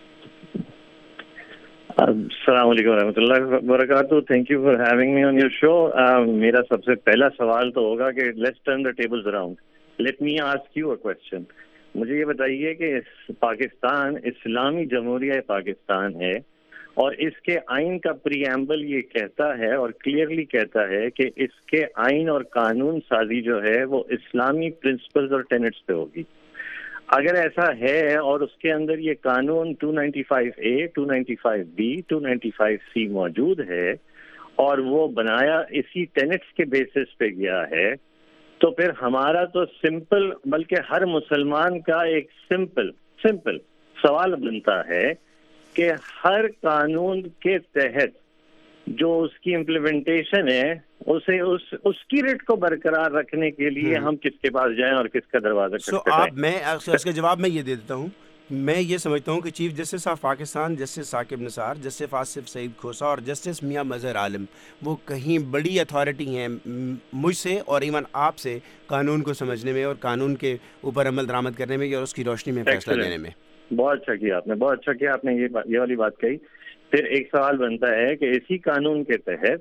السلام علیکم ورحمۃ اللہ وبرکاتہ. Thank you for having me on your show. میرا سب سے پہلا سوال تو ہوگا کہ let's turn the tables around. Let me ask you a question. مجھے یہ بتائیے کہ پاکستان اسلامی جمہوریہ پاکستان ہے, اور اس کے آئین کا پری ایمبل یہ کہتا ہے اور کلیئرلی کہتا ہے کہ اس کے آئین اور قانون سازی جو ہے وہ اسلامی پرنسپلز اور ٹینٹس پہ ہوگی. اگر ایسا ہے اور اس کے اندر یہ قانون two ninety five A, two ninety five B, two ninety five C موجود ہے, اور وہ بنایا اسی ٹینٹس کے بیسس پہ گیا ہے, تو پھر ہمارا تو سمپل, بلکہ ہر مسلمان کا ایک سمپل سمپل سوال بنتا ہے کہ ہر قانون کے تحت جو اس کی امپلیمنٹیشن ہے اسے اس اس کی ریٹ کو برقرار رکھنے کے لیے ہم کس کے پاس جائیں اور کس کا دروازہ کھٹکھٹائیں. آپ میں اس کا جواب میں یہ دے دیتا ہوں میں یہ سمجھتا ہوں کہ chief justice of Pakistan justice Saqib Nisar, justice Asif Saeed Khosa اور جسٹس میاں مظہر عالم وہ کہیں بڑی اتھارٹی ہیں مجھ سے اور ایون آپ سے قانون کو سمجھنے میں اور قانون کے اوپر عمل درآمد کرنے میں اور اس کی روشنی میں فیصلہ لینے میں. بہت اچھا کیا آپ نے، بہت اچھا کیا آپ نے یہ یہ والی بات کہی. پھر ایک سوال بنتا ہے کہ اسی قانون کے تحت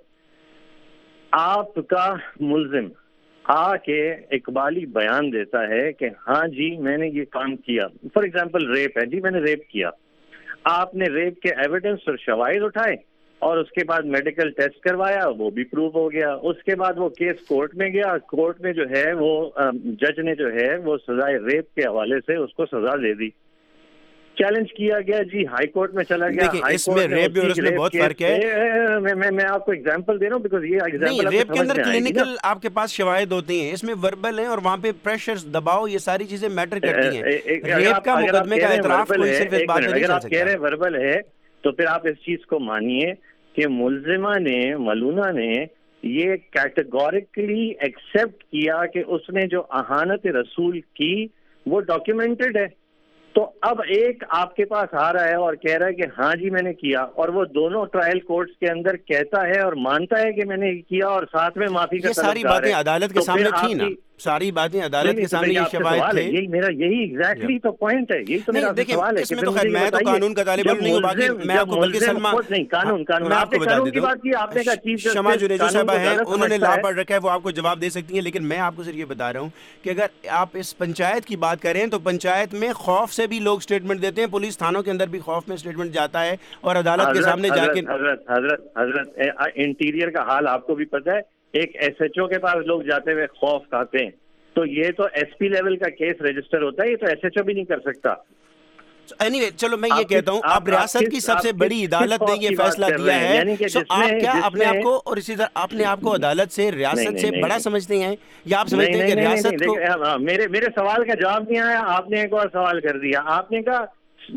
آپ کا ملزم آ کے اقبالی بیان دیتا ہے کہ ہاں جی میں نے یہ کام کیا، فار ایگزامپل ریپ ہے، جی میں نے ریپ کیا، آپ نے ریپ کے ایویڈنس اور شواہد اٹھائے اور اس کے بعد میڈیکل ٹیسٹ کروایا، وہ بھی پروف ہو گیا، اس کے بعد وہ کیس کورٹ میں گیا، کورٹ میں جو ہے وہ جج نے جو ہے وہ سزائے ریپ کے حوالے سے اس کو سزا دے دی، چیلنج کیا گیا، جی ہائی کورٹ میں چلا گیا. اس میں ریپ اور اس میں بہت فرق ہے. میں میں آپ کو ایگزامپل دے رہا ہوں بیکاز یہ ایگزامپل ریپ کے اندر کلینکل آپ کے پاس شواہد ہوتے ہیں، اس میں وربل ہیں اور وہاں پہ پریشر دباؤ یہ ساری چیزیں میٹر کرتی ہیں. ریپ کا مقدمے کا اعتراف کوئی صرف اس بات پہ نہیں کر سکتا. اگر آپ کہہ رہے ہیں وربل ہے تو پھر آپ اس چیز کو مانیے کہ ملزمہ نے ملونہ نے یہ کیٹیگوریکلی ایکسپٹ کیا کہ اس نے جو اہانت رسول کی وہ ڈاکیومنٹڈ ہے. تو اب ایک آپ کے پاس آ رہا ہے اور کہہ رہا ہے کہ ہاں جی میں نے کیا، اور وہ دونوں ٹرائل کورٹس کے اندر کہتا ہے اور مانتا ہے کہ میں نے کیا اور ساتھ میں معافی کا طلبگار ہے. یہ ساری باتیں عدالت کے سامنے تھی نا، ساری باتیں عدالت کے سامنے یہ شواہد تھے. یہی میرا یہی ایگزیکٹلی تو پوائنٹ ہے، یہی تو میرا سوال ہے. اس میں تو خیر میں تو قانون کا طالب علم نہیں ہوں، باقی میں آپ کو بلکہ سلمہ نہیں قانون قانون میں آپ کو بتا دیتا ہوں. شمع جنیجو صاحبہ ہیں، انہوں نے لا پڑھ رکھا ہے، وہ آپ کو جواب دے سکتی ہیں، لیکن میں آپ کو صرف یہ بتا رہا ہوں کہ اگر آپ اس پنچایت کی بات کریں تو پنچایت میں خوف سے بھی لوگ اسٹیٹمنٹ دیتے ہیں، پولیس تھانوں کے اندر بھی خوف میں اسٹیٹمنٹ جاتا ہے اور عدالت کے سامنے جا کے حضرت حضرت حضرت انٹیریئر کا حال آپ کو بھی پتہ ہے. ایک ایس ایچ او کے پاس لوگ جاتے ہوئے خوف کھاتے ہیں، تو یہ تو ایس پی لیول کا کیس رجسٹر ہوتا ہے، یہ تو ایس ایچ او بھی نہیں کر سکتا. اینی وے چلو میں یہ کہتا ہوں اب ریاست کی سب سے بڑی عدالت نے یہ فیصلہ دیا ہے، سو آپ کیا اپنے آپ کو اور اسی طرح اپنے آپ کو عدالت سے ریاست سے بڑا سمجھتے ہیں یا آپ سمجھتے ہیں کہ ریاست کو؟ میرے میرے سوال کا جواب نہیں آیا، آپ نے ایک اور سوال کر دیا. آپ نے کہا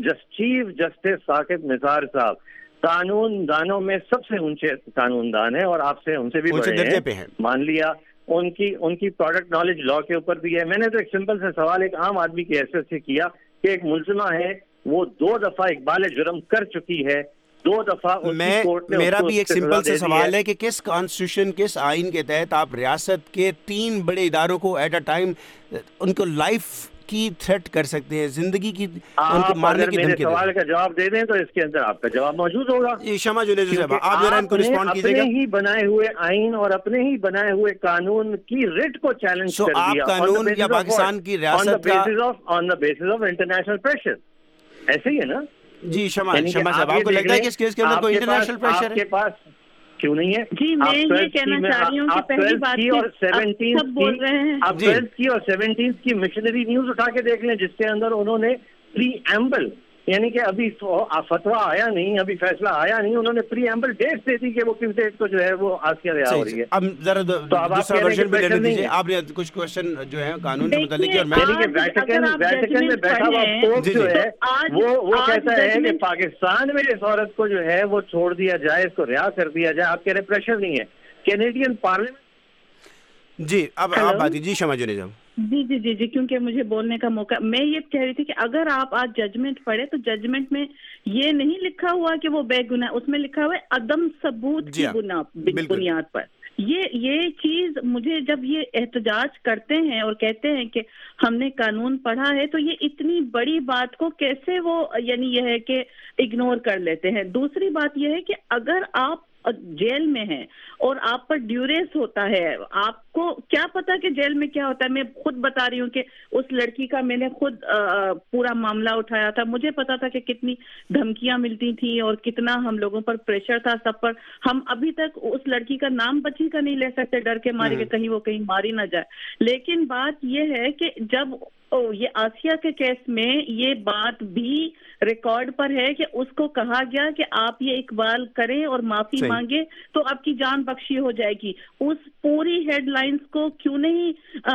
چیف جسٹس ثاقب نثار صاحب قانون دانوں میں سب سے اونچے قانون دان ہیں اور آپ سے ان سے بھی بڑے ہیں، مان لیا ان کی ان کی پروڈکٹ نالج لا کے اوپر بھی ہے. میں نے تو ایک سمپل سے سوال ایک عام آدمی کی حیثیت سے کیا کہ ایک ملزمہ ہے وہ دو دفعہ اقبال جرم کر چکی ہے، دو دفعہ میں میرا بھی ایک سمپل سے سوال ہے کہ کس کانسٹیٹیوشن کس آئین کے تحت آپ ریاست کے تین بڑے اداروں کو ایٹ اے ٹائم ان کو لائف کی تھریٹ کر سکتے ہیں، زندگی کی ان کو مارنے کی دھمکی؟ سوال کا جواب دے دیں تو اس کے اندر آپ کا جواب موجود ہوگا. شمع جنیجو صاحب آپ ذرا ان کو رسپونڈ کیجیے گا. اپنے ہی بنائے ہوئے آئین اور اپنے ہی بنائے ہوئے قانون کی ریٹ کو چیلنج کر دیا. آپ قانون یا پاکستان کی ریاست کا on the basis of international pressure, ایسے ہی ہے نا؟ جی شمع شمع صاحب آپ کو لگتا ہے کہ اس کیس کے اندر کوئی انٹرنیشنل پریشر ہے؟ آپ کے پاس کیوں نہیں ہے؟ جی میں یہ کہنا چاہ رہی ہوں کہ پہلی بات سب بول رہے ہیں، آپ ٹویلتھ کی اور سیونٹینتھ کی مشنری نیوز اٹھا کے دیکھ لیں جس کے اندر انہوں نے پری ایمبل یعنی کہ ابھی فتویٰ آیا نہیں، ابھی فیصلہ آیا نہیں، انہوں نے پری ایمبل ڈیٹ دے دی کہ وہ کس ڈیٹ کو جو ہے وہ آسیہ رہا ہو رہی ہے. اب ذرا دوسرا ورژن بھی لے لیجیے، آپ نے کچھ کوشچن جو ہے قانون سے متعلق اور میں ویٹیکن میں بیٹھا ہوا پوپ جو ہے وہ وہ کہتا ہے کہ پاکستان میں اس عورت کو جو ہے وہ چھوڑ دیا جائے، اس کو رہا کر دیا جائے. آپ کہہ رہے پریشر نہیں ہے. کینیڈین پارلیمنٹ جی اب آپ بات جی شمع جنیجو. جی جی جی جی کیونکہ مجھے بولنے کا موقع، میں یہ کہہ رہی تھی کہ اگر آپ آج ججمنٹ پڑھے تو ججمنٹ میں یہ نہیں لکھا ہوا کہ وہ بے گناہ، اس میں لکھا ہوا ہے عدم ثبوت کی بنیاد پر. یہ یہ چیز مجھے جب یہ احتجاج کرتے ہیں اور کہتے ہیں کہ ہم نے قانون پڑھا ہے تو یہ اتنی بڑی بات کو کیسے وہ یعنی یہ ہے کہ اگنور کر لیتے ہیں. دوسری بات یہ ہے کہ اگر آپ جیل میں ہیں اور آپ پر ڈیوریس ہوتا ہے، آپ کو کیا پتا کہ جیل میں کیا ہوتا ہے. میں خود بتا رہی ہوں کہ اس لڑکی کا میں نے خود پورا معاملہ اٹھایا تھا، مجھے پتا تھا کہ کتنی دھمکیاں ملتی تھیں اور کتنا ہم لوگوں پر پریشر تھا سب پر. ہم ابھی تک اس لڑکی کا نام بچی کا نہیں لے سکتے ڈر کے مارے کہ کہیں وہ کہیں ماری نہ جائے. لیکن بات یہ ہے کہ جب یہ آسیہ کے کیس میں یہ بات بھی ریکارڈ پر ہے کہ اس کو کہا گیا کہ آپ یہ اقبال کریں اور معافی مانگے تو آپ کی جان بخشی ہو جائے گی. اس پوری ہیڈ لائنز کو کیوں نہیں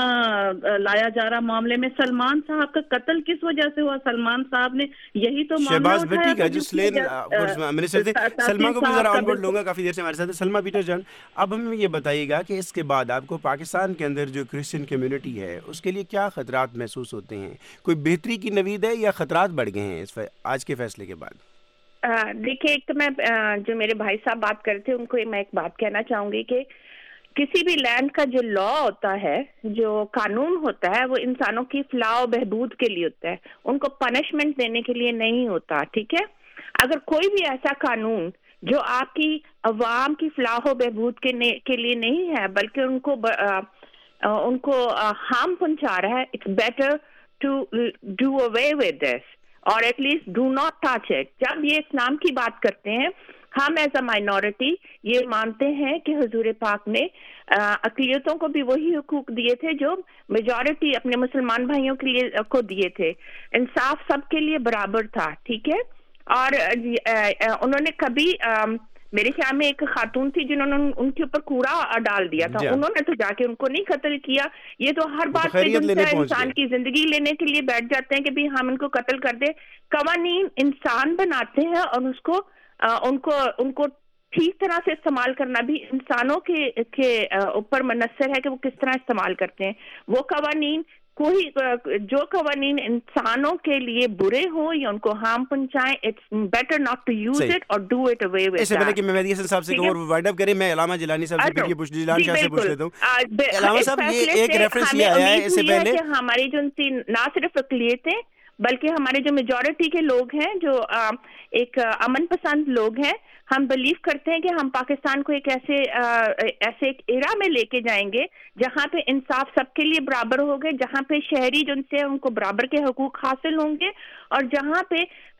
لایا جا رہا معاملے میں؟ سلمان صاحب کا قتل کس وجہ سے ہوا؟ سلمان صاحب نے یہی تو معاملہ اٹھایا تھا جس لین منسٹر تھے. سلما کو بھی ذرا آن بورڈ لوں گا، کافی دیر سے ہمارے ساتھ سلما پیٹر جان. اب ہمیں یہ بتائیے گا کہ اس کے بعد آپ کو پاکستان کے اندر جو کرسچن کمیونٹی ہے اس کے لیے کیا خطرات محسوس محسوس ہوتے ہیں؟ کوئی بہتری کی نوید ہے یا خطرات بڑھ گئے ہیں اس آج کے فیصلے کے بعد؟ دیکھیے، ایک تو میں جو میرے بھائی صاحب بات کرتے تھے ان کو میں ایک بات کہنا چاہوں گی کہ کسی بھی لینڈ کا جو لا ہوتا ہے، جو قانون ہوتا ہے، وہ انسانوں کی فلاح و بہبود کے لیے ہوتا ہے، ان کو پنشمنٹ دینے کے لیے نہیں ہوتا. ٹھیک ہے؟ اگر کوئی بھی ایسا قانون جو آپ کی عوام کی فلاح و بہبود کے لیے نہیں ہے بلکہ ان کو ان کو ہارم پہنچا رہا ہے، it's better to do away with this or at least do not touch it. جب یہ اسلام کی بات کرتے ہیں، ہم ایز اے مائنورٹی یہ مانتے ہیں کہ حضور پاک نے اقلیتوں کو بھی وہی حقوق دیے تھے جو میجورٹی اپنے مسلمان بھائیوں کے لیے کو دیے تھے. انصاف سب کے لیے برابر تھا. ٹھیک ہے؟ اور انہوں نے کبھی میرے خیال میں ایک خاتون تھی جنہوں نے ان کے اوپر کوڑا ڈال دیا تھا، انہوں نے تو جا کے ان کو نہیں قتل کیا. یہ تو ہر بات پہ انسان کی زندگی لینے کے لیے بیٹھ جاتے ہیں کہ بھی ہم ان کو قتل کر دیں. قوانین انسان بناتے ہیں اور اس کو ان کو ان کو ٹھیک طرح سے استعمال کرنا بھی انسانوں کے کے اوپر منحصر ہے کہ وہ کس طرح استعمال کرتے ہیں. وہ قوانین کوئی جو قوانین انسانوں کے لیے برے ہوں یا ان کو ہارم پہنچائیں، it's better not to use it or do it away with. اس سے پہلے کہ میں مہدی حسن صاحب سے کہوں اور وائنڈ اپ کریں، میں علامہ جیلانی صاحب سے پوچھ جیلانی شاہ سے پوچھ لیتا ہوں. علامہ صاحب، یہ ایک ریفرنس یہ آیا ہے اس سے پہلے کہ ہماری جو نہ صرف اقلیتیں بلکہ ہمارے جو میجورٹی کے لوگ ہیں، جو ایک امن پسند لوگ ہیں، ہم بلیو کرتے ہیں کہ ہم پاکستان کو ایک ایسے ایسے ایک ایرا میں لے کے جائیں گے جہاں پہ انصاف سب کے لیے برابر ہوگے، جہاں پہ شہری جن سے ان کو برابر کے حقوق حاصل ہوں گے اور جہاں پہ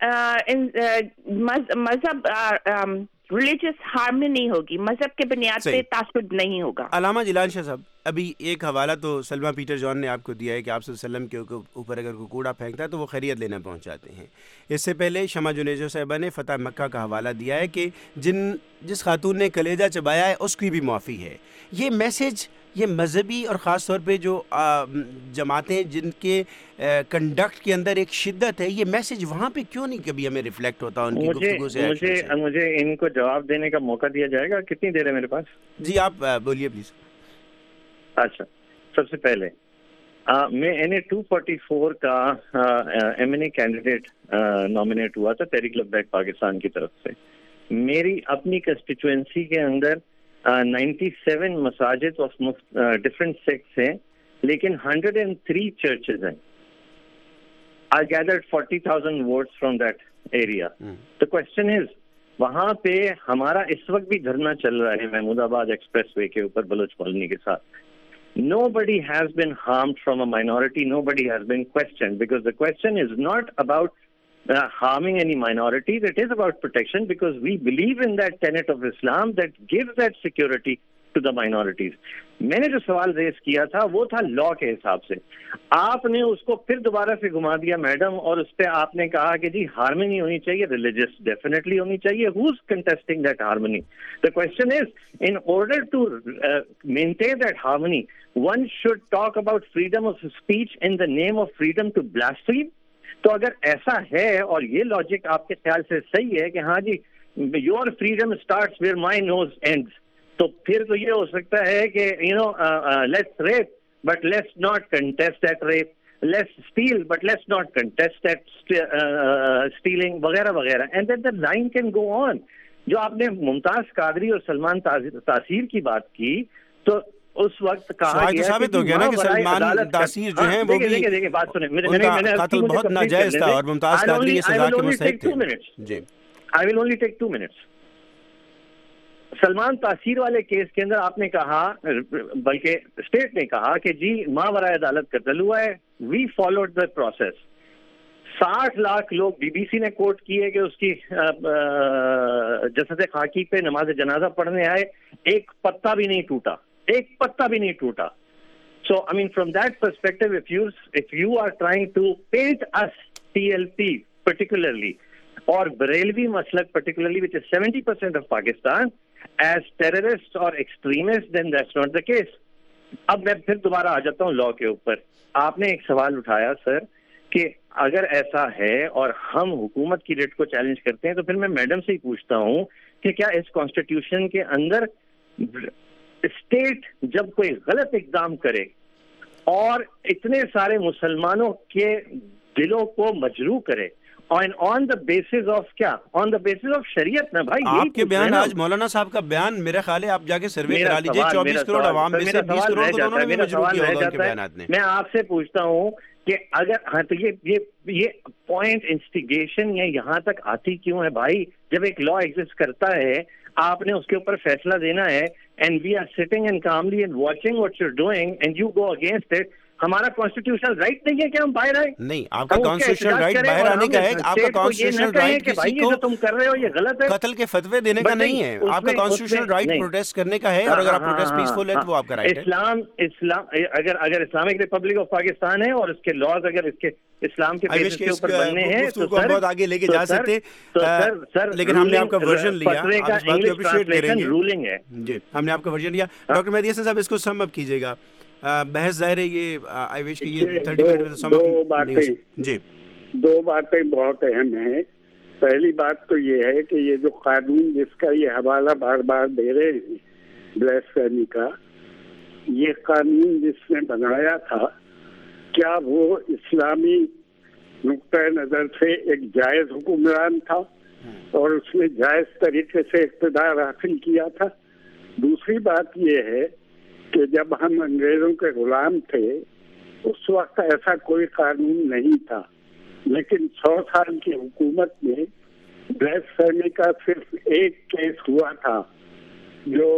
مذہب ریلیجیس ہارمنی نہیں ہوگی، مذہب کے بنیاد پہ تعصب نہیں ہوگا. علامہ جیلانی شاہ صاحب، ابھی ایک حوالہ تو سلمہ پیٹر جان نے آپ کو دیا ہے کہ آپ صلی اللہ علیہ وسلم کے اوپر اگر کوئی کوڑا پھینکتا ہے تو وہ خیریت لینا پہنچ جاتے ہیں. اس سے پہلے شمع جنیجو صاحبہ نے فتح مکہ کا حوالہ دیا ہے کہ جن جس خاتون نے کلیجہ چبایا ہے اس کی بھی معافی ہے. یہ میسج، یہ مذہبی اور خاص طور پہ جو جماعتیں جن کے کنڈکٹ کے اندر ایک شدت ہے، یہ میسج وہاں پہ کیوں نہیں کبھی ہمیں ریفلیکٹ ہوتا ان کی گفتگو سے؟ مجھے مجھے ان کو جواب دینے کا موقع دیا جائے گا. کتنی دیر ہے میرے پاس؟ جی آپ بولیے پلیز. اچھا، سب سے پہلے میں N A two forty four کا M N A candidate nominate ہوا تھا تحریک لبیک پاکستان کی طرف سے. میری اپنی کنسٹیچوئنسی کے اندر نائنٹی سیون مساجد آف ڈفرینٹ سیکٹس ہیں، لیکن ہنڈریڈ اینڈ تھری چرچز ہیں. I gathered forty thousand votes from that area. Hmm. The question is, وہاں پہ ہمارا اس وقت بھی دھرنا چل رہا ہے محمود آباد ایکسپریس وے کے اوپر بلوچ کالونی کے ساتھ. Nobody has been harmed from a minority. Nobody has been questioned, because the question is not about uh, harming any minorities. It is about protection, because we believe in that tenet of Islam that gives that security to the minorities. میں نے جو سوال raise کیا تھا وہ تھا لا کے حساب سے. آپ نے اس کو پھر دوبارہ سے گھما دیا میڈم، اور اس پہ آپ نے کہا کہ جی ہارمنی ہونی چاہیے، ریلیجس ڈیفینیٹلی ہونی چاہیے. who's contesting that harmony? The question is, in order to uh, maintain that harmony, one should talk about freedom of speech in the name of freedom to blaspheme. تو اگر ایسا ہے اور یہ لاجک آپ کے خیال سے صحیح ہے کہ ہاں جی your freedom starts where my nose ends, تو پھر تو یہ ہو سکتا ہے کہ you know let's rape but let's not contest that rape, let's steal but let's not contest that stealing وغیرہ وغیرہ، and then the line can go on. جو آپ نے ممتاز قادری اور سلمان تاثیر کی بات کی تو اس وقت کہا گیا ثابت ہو گیا نا کہ سلمان تاثیر جو ہیں وہ بھی دیکھیے دیکھیے بات سنیں، ان کا قتل بہت ناجائز تھا اور ممتاز قادری اس سزا کے مستحق تھے. جی I will only take two minutes. Salman Taseer والے کیس کے اندر آپ نے کہا، بلکہ اسٹیٹ نے کہا کہ جی ماورائے عدالت قتل ہوا ہے. We followed the process. ساٹھ لاکھ لوگ بی بی سی نے کوٹ کیے کہ اس کی جسد خاکی پہ نماز جنازہ پڑھنے آئے، ایک پتا بھی نہیں ٹوٹا، ایک پتا بھی نہیں ٹوٹا. So I mean from that perspective, if you if you are trying to paint us T L P particularly or Barelvi Maslak particularly, which is seventy percent of Pakistan, as terrorists or extremists, then that's not the case. اب میں پھر دوبارہ آ جاتا ہوں لا کے اوپر. آپ نے ایک سوال اٹھایا سر کہ اگر ایسا ہے اور ہم حکومت کی ریٹ کو چیلنج کرتے ہیں تو پھر میں میڈم سے ہی پوچھتا ہوں کہ کیا اس کانسٹیٹیوشن کے اندر اسٹیٹ جب کوئی غلط اقدام کرے اور اتنے سارے مسلمانوں کے دلوں کو مجروح کرے on on the basis of کیا on the basis of شریعت نا بھائی. آپ کے بیان آج مولانا صاحب کا بیان میرے خیال ہے آپ جا کے سروے کرا لیجئے, چوبیس کروڑ عوام میں سے بیس کروڑ کو انہوں نے بھی مجروح کیا ہوگا ان کے بیانات نے. میں آپ سے پوچھتا ہوں کہ اگر ہاں تو یہ یہ یہ پوائنٹ انسٹیگیشن یہ یہاں تک آتی کیوں ہے بھائی؟ جب ایک لا ایگزسٹ کرتا ہے آپ نے اس کے اوپر فیصلہ دینا ہے, and we are sitting and calmly and watching what you are doing and you go against it. ہمارا کانسٹیٹیوشنل رائٹ نہیں ہے کہ ہم باہر آئیں؟ نہیں, آپ کا کانسٹیٹیوشنل رائٹ باہر آنے کا ہے. آپ کا کانسٹیٹیوشنل رائٹ کسی کو تم کر رہے ہو یہ غلط ہے, قتل کے فتوے دینے کا نہیں ہے. آپ کا کانسٹیٹیوشنل رائٹ پروٹیسٹ کرنے کا ہے, اور اگر آپ پروٹیسٹ پیسفل ہے تو وہ آپ کا رائٹ ہے. اسلام اسلام اگر اگر اسلامک ریپبلک آف پاکستان ہے اور اس کے لاز اگر اس کے اسلام کے بیسس کے اوپر بننے ہیں تو سر بہت آگے لے کے جا سکتے, لیکن ہم نے آپ کا ورژن لیا, آپ اس بات کو اپریشیٹ کریں گے. رولنگ ہے جی, ہم نے آپ کا ورژن لیا. ڈاکٹر مہدی حسن صاحب اس کو سم اپ کیجیے گا. بحث ظاہر ہے یہ آئی وش کہ یہ تھرٹی منٹ میں سم اپ. جی, دو باتیں بہت اہم ہیں. پہلی بات تو یہ ہے کہ یہ جو قانون جس کا یہ حوالہ بار بار دے رہے ہیں بلیسفیمی کا, یہ قانون جس نے بنایا تھا کیا وہ اسلامی نقطۂ نظر سے ایک جائز حکمران تھا اور اس نے جائز طریقے سے اقتدار حاصل کیا تھا؟ دوسری بات یہ ہے کہ جب ہم انگریزوں کے غلام تھے اس وقت ایسا کوئی قانون نہیں تھا, لیکن سو سال کی حکومت میں بلیسفیمی کا صرف ایک کیس ہوا تھا جو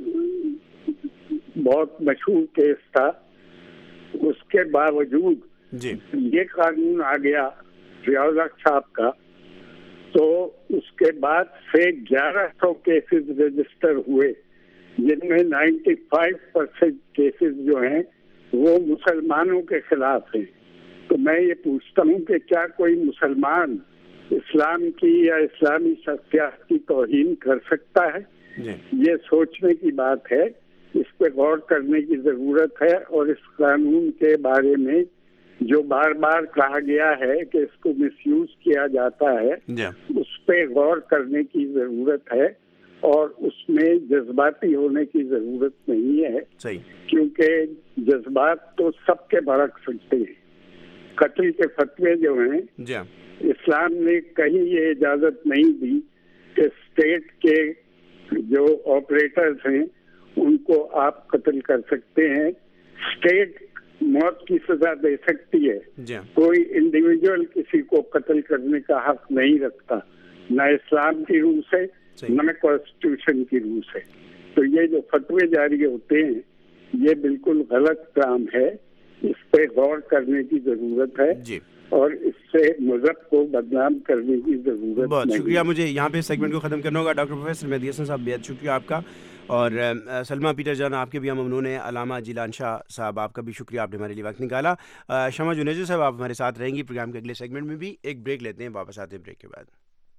بہت مشہور کیس تھا. اس کے باوجود جی یہ قانون آ گیا ریاض صاحب کا, تو اس کے بعد سے گیارہ سو کیسز رجسٹر ہوئے جن میں نائنٹی فائیو پرسینٹ کیسز جو ہیں وہ مسلمانوں کے خلاف ہیں. تو میں یہ پوچھتا ہوں کہ کیا کوئی مسلمان اسلام کی یا اسلامی شخصیات کی توہین کر سکتا ہے؟ یہ سوچنے کی بات ہے, اس پہ غور کرنے کی ضرورت ہے, اور اس قانون کے بارے میں جو بار بار کہا گیا ہے کہ اس کو مس یوز کیا جاتا ہے اس پہ غور کرنے کی ضرورت ہے, اور اس میں جذباتی ہونے کی ضرورت نہیں ہے. صحیح, کیونکہ جذبات تو سب کے بھڑک سکتے ہیں. قتل کے فتوے جو ہیں اسلام نے کہیں یہ اجازت نہیں دی کہ اسٹیٹ کے جو آپریٹرز ہیں ان کو آپ قتل کر سکتے ہیں. اسٹیٹ موت کی سزا دے سکتی ہے, کوئی انڈیویجول کسی کو قتل کرنے کا حق نہیں رکھتا, نہ اسلام کی روح سے نہ کانسٹیٹیوشن کی روح سے. تو یہ جو فتوے جاری ہوتے ہیں یہ بالکل غلط کام ہے, اس پہ غور کرنے کی ضرورت ہے جی, اور اس سے مذہب کو بدنام کرنے کی ضرورت. بہت شکریہ. مجھے یہاں پہ سیگمنٹ کو ختم کرنا ہوگا. ڈاکٹر پروفیسر مہدی حسن صاحب بہت شکریہ آپ کا, اور سلمہ پیٹر جان آپ کے بھی ہم ممنون ہیں. علامہ جیلان شاہ صاحب آپ کا بھی شکریہ, آپ نے ہمارے لیے وقت نکالا. شمع جنیجو صاحب آپ ہمارے ساتھ رہیں گی پروگرام کے اگلے سیگمنٹ میں بھی. ایک بریک لیتے ہیں, واپس آتے ہیں بریک کے بعد.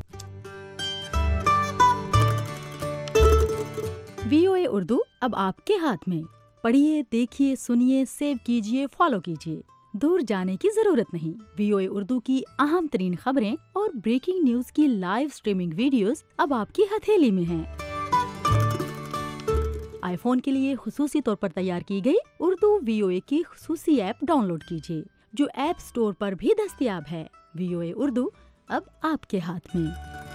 وی او اے اردو اب آپ کے ہاتھ میں. پڑھیے, دیکھیے, سنیے, سیو کیجیے, فالو کیجیے. دور جانے کی ضرورت نہیں. وی او اے اردو کی اہم ترین خبریں اور بریکنگ نیوز کی لائیو سٹریمنگ ویڈیوز اب آپ کی ہتھیلی میں ہیں. آئی فون کے لیے خصوصی طور پر تیار کی گئی اردو وی او اے کی خصوصی ایپ ڈاؤن لوڈ کیجیے, جو ایپ سٹور پر بھی دستیاب ہے. وی او اے اردو اب آپ کے ہاتھ میں.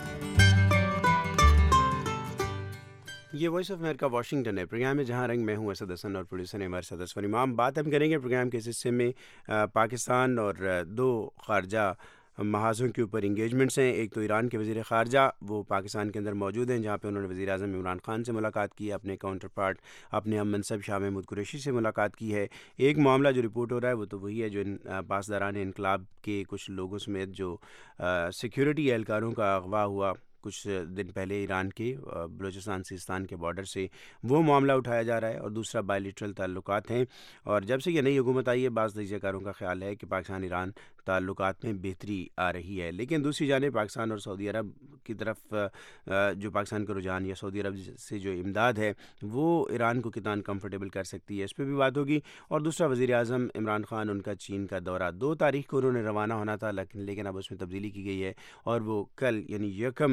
یہ وائس آف امریکہ واشنگٹن ہے. پروگرام میں جہاں رنگ, میں ہوں اسد حسن اور پروڈیوسر ہمارے ساتھ اسفر امام. بات ہم کریں گے پروگرام کے اس حصے میں پاکستان اور دو خارجہ محاذوں کے اوپر انگیجمنٹس ہیں. ایک تو ایران کے وزیر خارجہ, وہ پاکستان کے اندر موجود ہیں, جہاں پہ انہوں نے وزیر اعظم عمران خان سے ملاقات کی, اپنے کاؤنٹر پارٹ اپنے ہم منصب شاہ محمود قریشی سے ملاقات کی ہے. ایک معاملہ جو رپورٹ ہو رہا ہے وہ تو وہی ہے جو پاسداران انقلاب کے کچھ لوگوں سمیت جو سیکیورٹی اہلکاروں کا اغوا ہوا کچھ دن پہلے ایران کے بلوچستان سیستان کے بارڈر سے, وہ معاملہ اٹھایا جا رہا ہے. اور دوسرا بائیلیٹرل تعلقات ہیں, اور جب سے یہ نئی حکومت آئی ہے بعض تجزیہ کاروں کا خیال ہے کہ پاکستان ایران تعلقات میں بہتری آ رہی ہے. لیکن دوسری جانب پاکستان اور سعودی عرب کی طرف جو پاکستان کا رجحان یا سعودی عرب سے جو امداد ہے وہ ایران کو کتنا انکمفرٹیبل کر سکتی ہے, اس پہ بھی بات ہوگی. اور دوسرا وزیر اعظم عمران خان, ان کا چین کا دورہ دو تاریخ کو انہوں نے روانہ ہونا تھا, لیکن لیکن اب اس میں تبدیلی کی گئی ہے, اور وہ کل یعنی یکم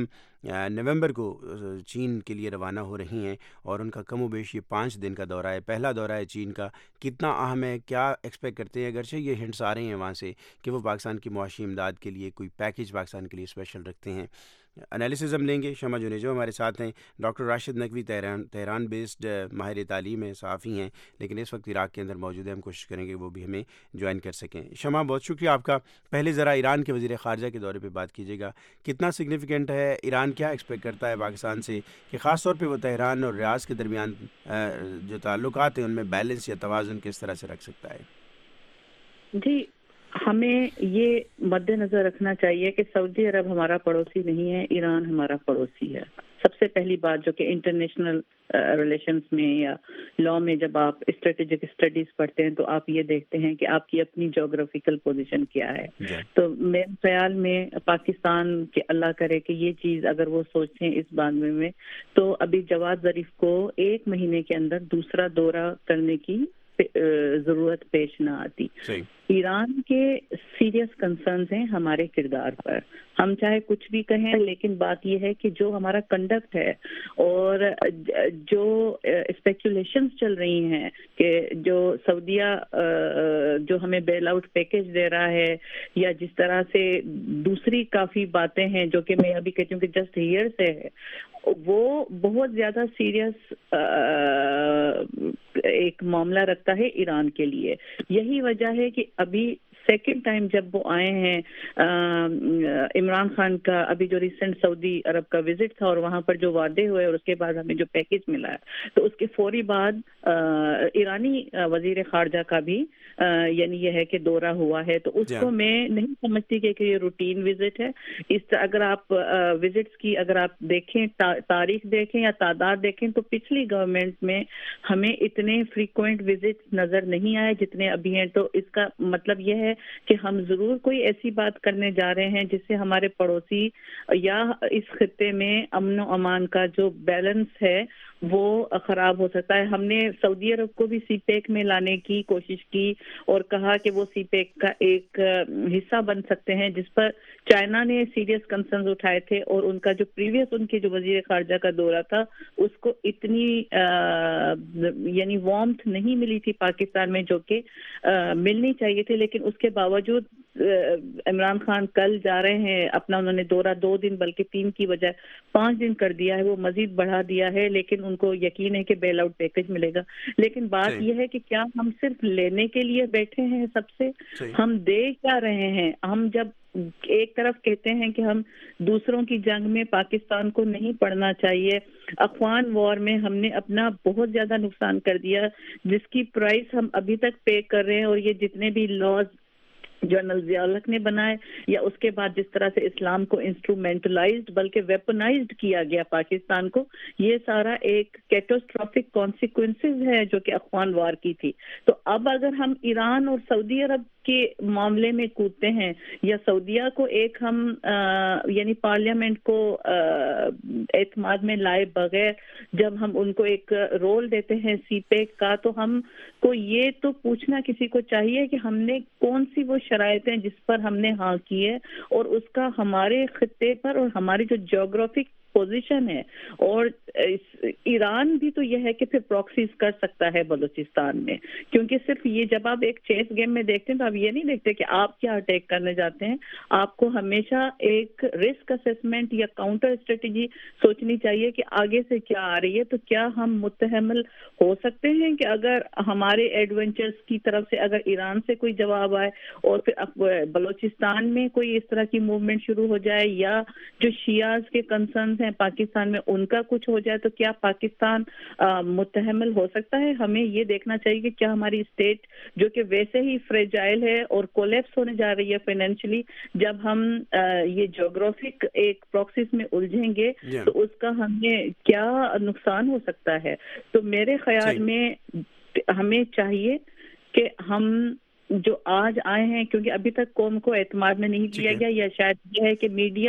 نومبر کو چین کے لیے روانہ ہو رہی ہیں اور ان کا کم و بیش یہ پانچ دن کا دورہ ہے. پہلا دورہ ہے چین کا, کتنا اہم ہے, کیا ایکسپیکٹ کرتے ہیں؟ اگرچہ یہ ہنٹس آ رہے ہیں وہاں سے کہ وہ پاکستان کی معاشی امداد کے لیے کوئی پیکیج پاکستان کے لیے اسپیشل رکھتے ہیں. انالیسز ہم لیں گے. شمع جنیجو ہمارے ساتھ ہیں. Doctor Rashid Naqvi Tehran Tehran based ماہر تعلیم ہیں, صحافی ہیں, لیکن اس وقت عراق کے اندر موجود ہیں. ہم کوشش کریں گے وہ بھی ہمیں جوائن کر سکیں. شمع, بہت شکریہ آپ کا. پہلے ذرا ایران کے وزیر خارجہ کے دورے پہ بات کیجیے گا. کتنا سگنیفیکنٹ ہے, ایران کیا ایکسپیکٹ کرتا ہے پاکستان سے کہ خاص طور پہ وہ تہران اور ریاض کے درمیان جو تعلقات ہیں ان میں بیلنس یا توازن کس طرح سے رکھ سکتا ہے؟ جی, ہمیں یہ مد نظر رکھنا چاہیے کہ سعودی عرب ہمارا پڑوسی نہیں ہے, ایران ہمارا پڑوسی ہے. سب سے پہلی بات جو کہ انٹرنیشنل ریلیشنز میں یا لا میں جب آپ اسٹریٹجک اسٹڈیز پڑھتے ہیں تو آپ یہ دیکھتے ہیں کہ آپ کی اپنی جغرافیکل پوزیشن کیا ہے. تو میرے خیال میں پاکستان کے اللہ کرے کہ یہ چیز اگر وہ سوچیں اس بارے میں, تو ابھی جواد ظریف کو ایک مہینے کے اندر دوسرا دورہ کرنے کی ضرورت پیش نہ آتی. ایران کے سیریس کنسرنز ہیں ہمارے کردار پر. ہم چاہے کچھ بھی کہیں, لیکن بات یہ ہے کہ جو ہمارا کنڈکٹ ہے اور جو اسپیکولیشنز چل رہی ہیں کہ جو سعودیہ جو ہمیں بیل آؤٹ پیکیج دے رہا ہے یا جس طرح سے دوسری کافی باتیں ہیں جو کہ میں ابھی کہتی ہوں کہ جسٹ ہیئر سے ہے, وہ بہت زیادہ سیریس ایک معاملہ رکھتا ہے ایران کے لیے. یہی وجہ ہے کہ ابھی سیکنڈ ٹائم جب وہ آئے ہیں, عمران خان کا ابھی جو ریسنٹ سعودی عرب کا وزٹ تھا اور وہاں پر جو وعدے ہوئے اور اس کے بعد ہمیں جو پیکیج ملا ہے, تو اس کے فوری بعد ایرانی وزیر خارجہ کا بھی یعنی یہ ہے کہ دورہ ہوا ہے. تو اس کو میں نہیں سمجھتی کہ یہ روٹین وزٹ ہے. اس اگر آپ وزٹس کی اگر آپ دیکھیں, تاریخ دیکھیں یا تعداد دیکھیں, تو پچھلی گورنمنٹ میں ہمیں اتنے فریکوینٹ وزٹ نظر نہیں آئے جتنے ابھی ہیں. تو اس کا مطلب یہ ہے کہ ہم ضرور کوئی ایسی بات کرنے جا رہے ہیں جس سے ہمارے پڑوسی یا اس خطے میں امن و امان کا جو بیلنس ہے وہ خراب ہو سکتا ہے. ہم نے سعودی عرب کو بھی سی پیک میں لانے کی کوشش کی اور کہا کہ وہ سی پیک کا ایک حصہ بن سکتے ہیں, جس پر چائنا نے سیریس کنسرنز اٹھائے تھے, اور ان کا جو پریویس ان کے جو وزیر خارجہ کا دورہ تھا اس کو اتنی یعنی وارمتھ نہیں ملی تھی پاکستان میں جو کہ ملنی چاہیے تھی. لیکن اس کے باوجود عمران خان کل جا رہے ہیں اپنا, انہوں نے دورہ دو دن بلکہ تین کی بجائے پانچ دن کر دیا ہے, وہ مزید بڑھا دیا ہے, لیکن ان کو یقین ہے کہ بیل آؤٹ پیکج ملے گا. لیکن بات یہ ہے کہ کیا ہم صرف لینے کے لیے بیٹھے ہیں, سب سے ہم دے کیا رہے ہیں؟ ہم جب ایک طرف کہتے ہیں کہ ہم دوسروں کی جنگ میں پاکستان کو نہیں پڑنا چاہیے, افغان وار میں ہم نے اپنا بہت زیادہ نقصان کر دیا جس کی پرائس ہم ابھی تک پے کر رہے ہیں, اور یہ جتنے بھی لاز جنرل ضیاء الحق نے بنائے یا اس کے بعد جس طرح سے اسلام کو انسٹرومنٹلائزڈ بلکہ ویپنائزڈ کیا گیا پاکستان کو, یہ سارا ایک کیٹاسٹرافک کانسیکوینسز ہے جو کہ افغان وار کی تھی. تو اب اگر ہم ایران اور سعودی عرب کے معاملے میں کودتے ہیں یا سعودیہ کو ایک ہم یعنی پارلیمنٹ کو اعتماد میں لائے بغیر جب ہم ان کو ایک رول دیتے ہیں سی پیک کا, تو ہم کو یہ تو پوچھنا کسی کو چاہیے کہ ہم نے کون سی وہ شرائطیں جس پر ہم نے ہاں کی ہے, اور اس کا ہمارے خطے پر اور ہماری جو جیوگرافک پوزیشن ہے. اور ایران بھی تو یہ ہے کہ پھر پراکسیز کر سکتا ہے بلوچستان میں, کیونکہ صرف یہ جب آپ ایک چیس گیم میں دیکھتے ہیں تو آپ یہ نہیں دیکھتے کہ آپ کیا اٹیک کرنے جاتے ہیں. آپ کو ہمیشہ ایک رسک اسیسمنٹ یا کاؤنٹر اسٹریٹجی سوچنی چاہیے کہ آگے سے کیا آ رہی ہے. تو کیا ہم متحمل ہو سکتے ہیں کہ اگر ہمارے ایڈونچرز کی طرف سے اگر ایران سے کوئی جواب آئے اور پھر بلوچستان میں کوئی اس طرح کی موومنٹ شروع ہو جائے, یا جو شیعاز کے کنسرنز ہیں پاکستان میں ان کا کچھ ہو جائے, تو کیا پاکستان متحمل ہو سکتا ہے؟ ہمیں یہ دیکھنا چاہیے کہ کیا ہماری اسٹیٹ جو کہ ویسے ہی فریجائل ہے اور کولیپس ہونے جا رہی ہے فائنینشلی, جب ہم یہ جیوگرافک ایک پراکسس میں الجھیں گے yeah. تو اس کا ہمیں کیا نقصان ہو سکتا ہے. تو میرے خیال میں ہمیں چاہیے کہ ہم جو آج آئے ہیں, کیونکہ ابھی تک قوم کو اعتماد میں نہیں دیا گیا, یا شاید یہ ہے کہ میڈیا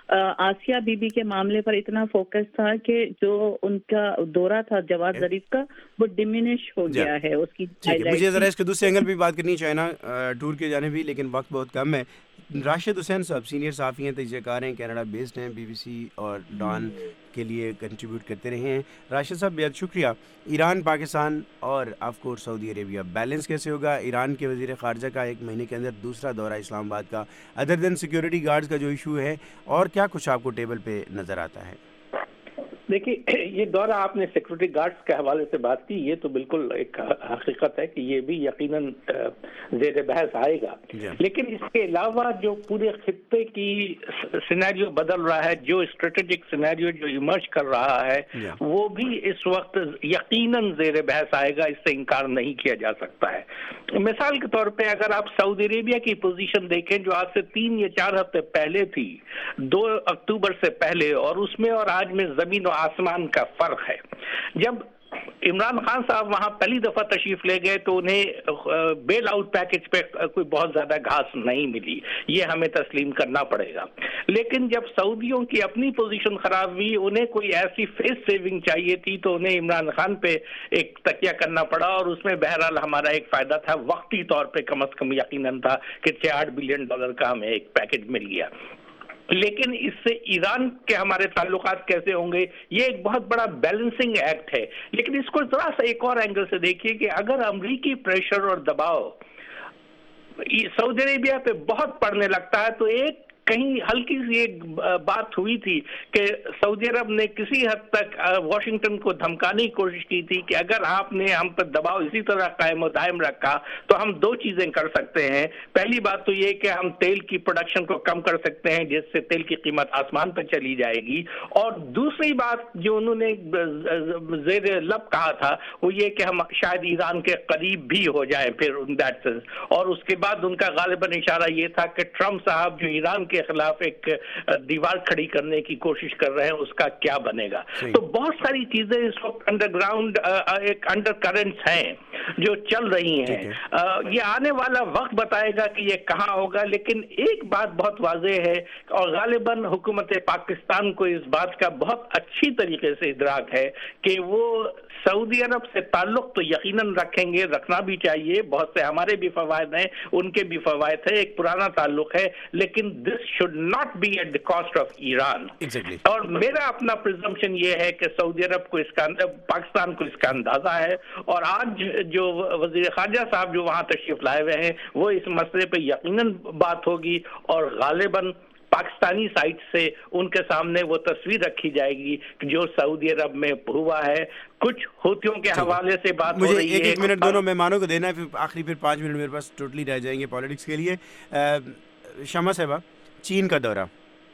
آسیہ بی بی کے معاملے پر اتنا فوکس تھا کہ جو ان کا دورہ تھا جواد ظریف کا وہ ڈیمینش ہو گیا ہے اس کی. مجھے ذرا اس کے دوسرے اینگل بھی بات کرنی ہے چائنا ٹور کے جانے بھی, لیکن وقت بہت کم ہے. راشد حسین صاحب سینئر صحافی ہیں, تجزیہ کار ہیں, کینیڈا بیسڈ ہیں, بی بی سی اور ڈان کے لیے کنٹریبیوٹ کرتے رہے ہیں. راشد صاحب بہت شکریہ. ایران, پاکستان اور آف کورس سعودی عربیہ, بیلنس کیسے ہوگا؟ ایران کے وزیر خارجہ کا ایک مہینے کے اندر دوسرا دورہ اسلام آباد کا, ادر دین سیکیورٹی گارڈز کا جو ایشو ہے, اور کیا کچھ آپ کو ٹیبل پہ نظر آتا ہے؟ دیکھیے یہ دورہ آپ نے سیکورٹی گارڈز کے حوالے سے بات کی, یہ تو بالکل ایک حقیقت ہے کہ یہ بھی یقیناً زیر بحث آئے گا, لیکن اس کے علاوہ جو پورے خطے کی سینیریو بدل رہا ہے, جو اسٹریٹجک سینیریو جو ایمرج کر رہا ہے وہ بھی اس وقت یقیناً زیر بحث آئے گا, اس سے انکار نہیں کیا جا سکتا ہے. مثال کے طور پہ اگر آپ سعودی عربیہ کی پوزیشن دیکھیں جو آج سے تین یا چار ہفتے پہلے تھی, دو اکتوبر سے پہلے, اور اس میں اور آج میں زمین و آسمان کا فرق ہے. جب عمران خان صاحب وہاں پہلی دفعہ تشریف لے گئے تو انہیں بیل آؤٹ پیکج پہ کوئی بہت زیادہ گھاس نہیں ملی, یہ ہمیں تسلیم کرنا پڑے گا. لیکن جب سعودیوں کی اپنی پوزیشن خراب ہوئی, انہیں کوئی ایسی فیس سیونگ چاہیے تھی تو انہیں عمران خان پہ ایک تکیہ کرنا پڑا, اور اس میں بہرحال ہمارا ایک فائدہ تھا, وقتی طور پہ کم از کم یقیناً تھا کہ چھ آٹھ بلین ڈالر کا ہمیں ایک پیکج مل گیا. لیکن اس سے ایران کے ہمارے تعلقات کیسے ہوں گے, یہ ایک بہت بڑا بیلنسنگ ایکٹ ہے. لیکن اس کو ذرا سا ایک اور اینگل سے دیکھیے کہ اگر امریکی پریشر اور دباؤ سعودی عربیہ پہ بہت پڑنے لگتا ہے, تو ایک کہیں ہلکی سی ایک بات ہوئی تھی کہ سعودی عرب نے کسی حد تک واشنگٹن کو دھمکانے کی کوشش کی تھی کہ اگر آپ نے ہم پر دباؤ اسی طرح قائم و دائم رکھا تو ہم دو چیزیں کر سکتے ہیں. پہلی بات تو یہ کہ ہم تیل کی پروڈکشن کو کم کر سکتے ہیں, جس سے تیل کی قیمت آسمان پہ چلی جائے گی, اور دوسری بات جو انہوں نے زیر لب کہا تھا وہ یہ کہ ہم شاید ایران کے قریب بھی ہو جائیں پھر ان دیٹ سینس. اور اس کے بعد ان کا غالباً اشارہ یہ تھا کہ ٹرمپ صاحب جو ایران کے خلاف ایک دیوار کھڑی کرنے کی کوشش کر رہے ہیں, اس کا کیا بنے گا. تو بہت ساری چیزیں اس وقت انڈر گراؤنڈ ایک انڈر کرنٹس ہیں جو چل رہی ہیں. یہ آنے والا وقت بتائے گا کہ یہ کہاں ہوگا, لیکن ایک بات بہت واضح ہے اور غالباً حکومت پاکستان کو اس بات کا بہت اچھی طریقے سے ادراک ہے کہ وہ سعودی عرب سے تعلق تو یقیناً رکھیں گے, رکھنا بھی چاہیے, بہت سے ہمارے بھی فوائد ہیں, ان کے بھی فوائد ہیں, ایک پرانا تعلق ہے, لیکن دس should not be at the cost of Iran. Exactly. اور میرا اپنا پرزمپشن یہ ہے کہ سعودی عرب کو اس کا پاکستان کو اس کا اندازہ ہے, اور آج جو وزیر خارجہ صاحب جو وہاں تشریف لائے ہوئے ہیں وہ اس مسئلے پہ یقیناً بات ہوگی, اور غالباً پاکستانی سائٹ سے ان کے سامنے وہ تصویر رکھی جائے گی جو سعودی عرب میں ہوا ہے. کچھ ہوتیوں کے حوالے سے بات ہو رہی ہے. ایک ایک منٹ دونوں مہمانوں کو دینا ہے, پھر آخری پھر پانچ منٹ میرے پاس ٹوٹلی رہ جائیں گے پالیٹکس کے لیے. شمع صاحبہ, چین کا دورہ,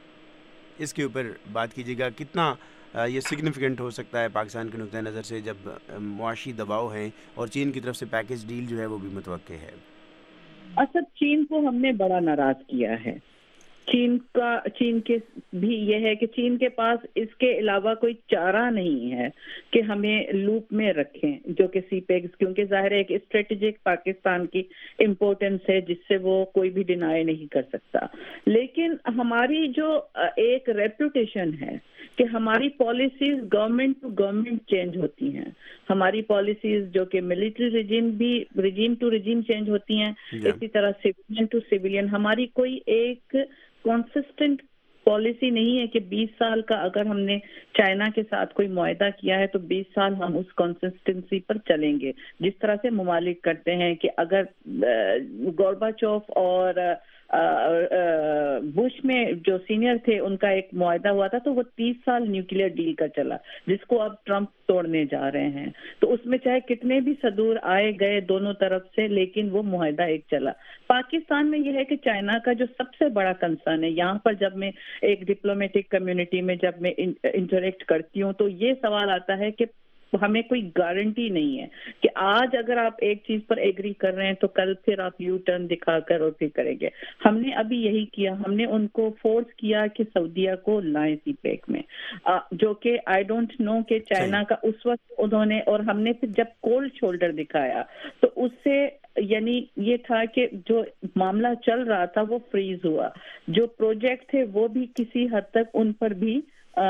اس کے اوپر بات کیجیے گا, کتنا یہ سگنیفیکنٹ ہو سکتا ہے پاکستان کے نقطۂ نظر سے جب معاشی دباؤ ہیں اور چین کی طرف سے پیکج ڈیل جو ہے وہ بھی متوقع ہے. اصل چین کو ہم نے بڑا ناراض کیا ہے. چین کا چین کے بھی یہ ہے کہ چین کے پاس اس کے علاوہ کوئی چارہ نہیں ہے کہ ہمیں لوپ میں رکھیں, جو کہ سی پیکس, کیونکہ ظاہر ہے کہ اسٹریٹجک پاکستان کی امپورٹنس ہے جس سے وہ کوئی بھی ڈینائی نہیں کر سکتا. لیکن ہماری جو ایک ریپوٹیشن ہے کہ ہماری policies government to government change ہوتی ہیں, ہماری پالیسیز جو کہ ملٹری ریجیم بھی ریجیم ٹو ریجیم چینج ہوتی ہیں, اسی طرح سویلین ٹو سویلین, ہماری کوئی ایک کنسسٹنٹ پالیسی نہیں ہے کہ بیس سال کا اگر ہم نے چائنا کے ساتھ کوئی معاہدہ کیا ہے تو بیس سال ہم اس کنسسٹنسی پر چلیں گے, جس طرح سے ممالک کرتے ہیں کہ اگر گورباچوف اور بش میں جو سینئر تھے ان کا ایک معاہدہ ہوا تھا تو وہ تیس سال نیوکلیئر ڈیل کا چلا, جس کو اب ٹرمپ توڑنے جا رہے ہیں. تو اس میں چاہے کتنے بھی صدور آئے گئے دونوں طرف سے, لیکن وہ معاہدہ ایک چلا. پاکستان میں یہ ہے کہ چائنا کا جو سب سے بڑا کنسرن ہے, یہاں پر جب میں ایک ڈپلومیٹک کمیونٹی میں جب میں انٹریکٹ کرتی ہوں تو یہ سوال آتا ہے کہ ہمیں کوئی گارنٹی نہیں ہے کہ آج اگر آپ ایک چیز پر ایگری کر رہے ہیں تو کل پھر آپ یو ٹرن دکھا کر اور پھر کریں گے. ہم نے ابھی یہی کیا, ہم نے ان کو فورس کیا کہ سعودیہ کو لائیں سی پیک میں, جو کہ آئی ڈونٹ نو کہ چائنا کا اس وقت انہوں نے, اور ہم نے پھر جب کولڈ شولڈر دکھایا تو اس سے یعنی یہ تھا کہ جو معاملہ چل رہا تھا وہ فریز ہوا, جو پروجیکٹ تھے وہ بھی کسی حد تک ان پر بھی آ,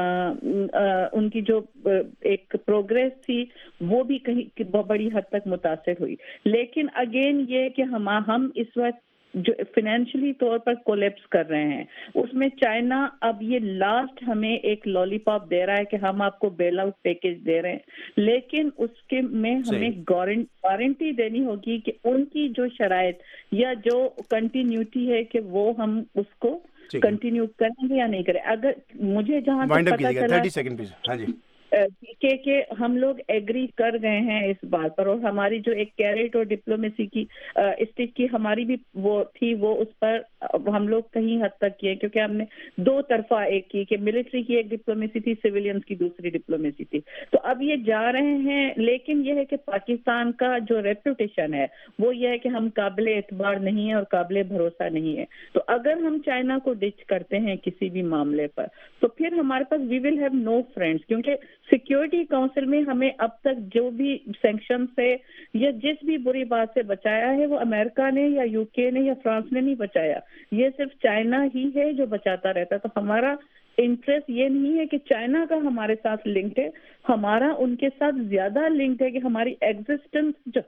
آ, ان کی جو ایک پروگریس تھی وہ بھی کہیں بڑی حد تک متاثر ہوئی. لیکن اگین یہ کہ ہم ہم اس وقت جو فائنینشلی طور پر کولیپس کر رہے ہیں, اس میں چائنا اب یہ لاسٹ ہمیں ایک لالی پاپ دے رہا ہے کہ ہم آپ کو بیل آؤٹ پیکج دے رہے ہیں, لیکن اس کے میں ہمیں گارنٹی دینی ہوگی کہ ان کی جو شرائط یا جو کنٹینیوٹی ہے کہ وہ ہم اس کو کنٹینیو کریں گے یا نہیں کریں. اگر مجھے جہاں تک پتہ چلا کہ کہ ہم لوگ ایگری کر گئے ہیں اس بات پر, اور ہماری جو ایک کیریٹ اور ڈپلومیسی کی اسٹک کی ہماری بھی وہ تھی, وہ اس پر ہم لوگ کہیں حد تک کیے, کیونکہ ہم نے دو طرفہ ایک کی کہ ملٹری کی ایک ڈپلومیسی تھی, سویلینز کی دوسری ڈپلومیسی تھی. تو اب یہ جا رہے ہیں, لیکن یہ ہے کہ پاکستان کا جو ریپوٹیشن ہے وہ یہ ہے کہ ہم قابل اعتبار نہیں ہیں اور قابل بھروسہ نہیں ہے. تو اگر ہم چائنا کو ڈچ کرتے ہیں کسی بھی معاملے پر تو پھر ہمارے پاس we will have no friends, کیونکہ سیکیورٹی کونسل میں ہمیں اب تک جو بھی سینکشن سے یا جس بھی بری بات سے بچایا ہے وہ امریکہ نے یا یو کے نے یا فرانس نے نہیں بچایا, یہ صرف چائنا ہی ہے جو بچاتا رہتا. تو ہمارا انٹرسٹ یہ نہیں ہے کہ چائنا کا ہمارے ساتھ لنکڈ ہے, ہمارا ان کے ساتھ زیادہ لنکڈ ہے کہ ہماری ایگزسٹنس جو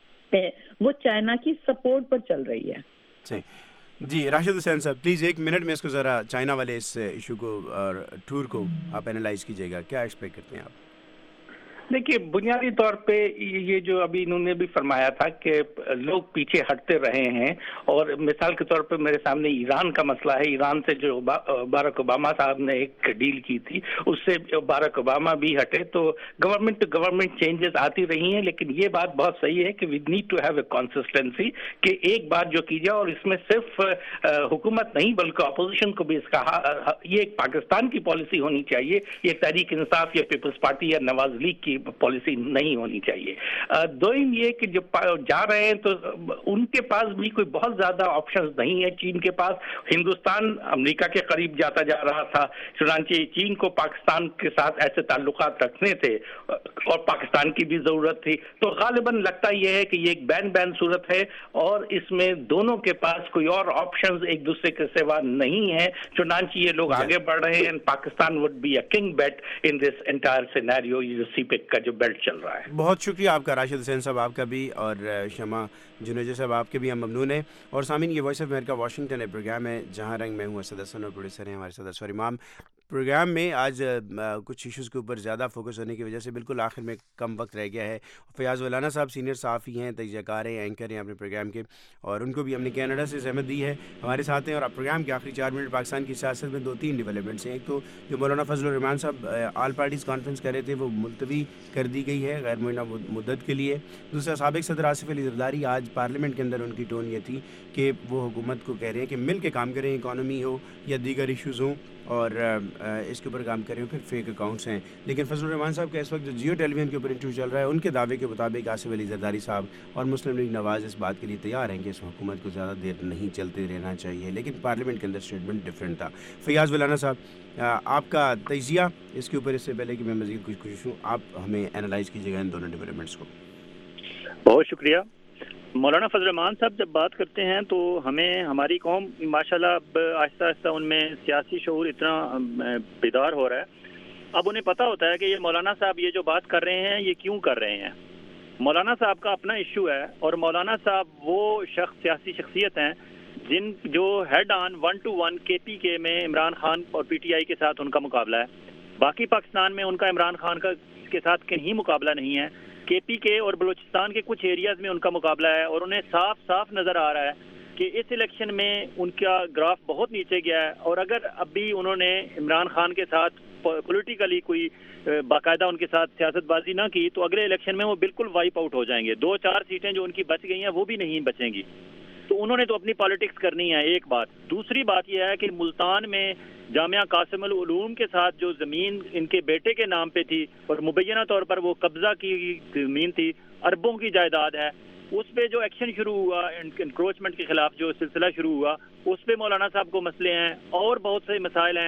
ہے وہ چائنا کی سپورٹ پر چل رہی ہے. جی راشد حسین صاحب پلیز ایک منٹ میں اس کو ذرا چائنا والے اس ایشو کو اور ٹور کو آپ اینالائز کیجیے گا, کیا ایکسپیکٹ کرتے ہیں آپ؟ دیکھیے بنیادی طور پہ یہ جو ابھی انہوں نے بھی فرمایا تھا کہ لوگ پیچھے ہٹتے رہے ہیں, اور مثال کے طور پہ میرے سامنے ایران کا مسئلہ ہے. ایران سے جو باراک اوباما صاحب نے ایک ڈیل کی تھی اس سے باراک اوباما بھی ہٹے, تو گورنمنٹ ٹو گورنمنٹ چینجز آتی رہی ہیں. لیکن یہ بات بہت صحیح ہے کہ we need to have a consistency, کہ ایک بات جو کی جائے, اور اس میں صرف حکومت نہیں بلکہ اپوزیشن کو بھی اس کا یہ ایک پاکستان کی پالیسی ہونی چاہیے, یہ تحریک انصاف یا پیپلز پارٹی یا نواز لیگ کی پالیسی نہیں ہونی چاہیے. دوم یہ کہ جو جا رہے ہیں تو ان کے پاس بھی کوئی بہت زیادہ آپشنز نہیں ہے. چین کے پاس, ہندوستان امریکہ کے قریب جاتا جا رہا تھا, چنانچہ چین کو پاکستان کے ساتھ ایسے تعلقات رکھنے تھے اور پاکستان کی بھی ضرورت تھی. تو غالباً لگتا یہ ہے کہ یہ ایک بین بین صورت ہے, اور اس میں دونوں کے پاس کوئی اور آپشنز ایک دوسرے کے سوا نہیں ہے. چنانچہ یہ لوگ آگے بڑھ رہے ہیں. Pakistan would be a king bait in this entire scenario, یہ جو سی پیک کا جو بیلٹ چل رہا ہے. بہت شکریہ آپ کا راشد حسین صاحب, آپ کا بھی, اور شمع جنیجا صاحب آپ کے بھی ہم ممنون ہیں. اور سامعین یہ وائس آف امریکہ واشنگٹن ایک پروگرام ہے جہاں رنگ میں ہوں اسد حسن, اور پروڈیوسر ہیں ہمارے ساتھ اسفر امام. پروگرام میں آج کچھ ایشوز کے اوپر زیادہ فوکس ہونے کی وجہ سے بالکل آخر میں کم وقت رہ گیا ہے. فیاض ولانا صاحب سینئر صحافی ہیں, تجزیہ کار ہیں, اینکر ہیں اپنے پروگرام کے, اور ان کو بھی ہم نے کینیڈا سے زحمت دی ہے, ہمارے ساتھ ہیں. اور پروگرام کے آخری چار منٹ پاکستان کی سیاست میں دو تین ڈیولپمنٹس ہیں. ایک تو جو مولانا فضل الرحمان صاحب آل پارٹیز کانفرنس کر رہے تھے وہ ملتوی کر دی گئی ہے غیر معینہ مدت کے لیے. دوسرا سابق صدر آصف علی زرداری, آج پارلیمنٹ کے اندر ان کی ٹون یہ تھی کہ وہ حکومت کو کہہ رہے ہیں کہ مل کے کام کریں, اکانومی ہو یا دیگر ایشوز ہوں, اور اس کے اوپر کام کریں. پھر فیک اکاؤنٹس ہیں. لیکن فضل الرحمان صاحب کا اس وقت جو جیو ٹیلی ویژن کے اوپر انٹرویو چل رہا ہے, ان کے دعوے کے مطابق آصف علی زرداری صاحب اور مسلم لیگ نواز اس بات کے لیے تیار ہیں کہ اس حکومت کو زیادہ دیر نہیں چلتے رہنا چاہیے. لیکن پارلیمنٹ کے اندر اسٹیٹمنٹ ڈفرینٹ تھا. فیاض ولانا صاحب آپ کا تجزیہ اس کے اوپر, اس سے پہلے کہ میں مزید کچھ کوشش ہوں, آپ ہمیں اینالائز کیجیے گا ان دونوں ڈیولپمنٹس کو. بہت شکریہ. مولانا فضل الرحمان صاحب جب بات کرتے ہیں تو ہمیں, ہماری قوم ماشاءاللہ اب آہستہ آہستہ ان میں سیاسی شعور اتنا بیدار ہو رہا ہے. اب انہیں پتہ ہوتا ہے کہ یہ مولانا صاحب یہ جو بات کر رہے ہیں یہ کیوں کر رہے ہیں. مولانا صاحب کا اپنا ایشو ہے, اور مولانا صاحب وہ شخص سیاسی شخصیت ہیں جن جو head on one to one کے پی کے میں عمران خان اور پی ٹی آئی کے ساتھ ان کا مقابلہ ہے. باقی پاکستان میں ان کا عمران خان کا کے ساتھ کہیں مقابلہ نہیں ہے. کے پی کے اور بلوچستان کے کچھ ایریاز میں ان کا مقابلہ ہے, اور انہیں صاف صاف نظر آ رہا ہے کہ اس الیکشن میں ان کا گراف بہت نیچے گیا ہے. اور اگر اب بھی انہوں نے عمران خان کے ساتھ پولیٹیکلی کوئی باقاعدہ ان کے ساتھ سیاست بازی نہ کی تو اگلے الیکشن میں وہ بالکل وائپ آؤٹ ہو جائیں گے. دو چار سیٹیں جو ان کی بچ گئی ہیں وہ بھی نہیں بچیں گی. تو انہوں نے تو اپنی پالیٹکس کرنی ہے, ایک بات. دوسری بات یہ ہے کہ ملتان میں جامعہ قاسم العلوم کے ساتھ جو زمین ان کے بیٹے کے نام پہ تھی, اور مبینہ طور پر وہ قبضہ کی زمین تھی, اربوں کی جائیداد ہے, اس پہ جو ایکشن شروع ہوا انکروچمنٹ کے خلاف جو سلسلہ شروع ہوا, اس پہ مولانا صاحب کو مسئلے ہیں, اور بہت سے مسائل ہیں.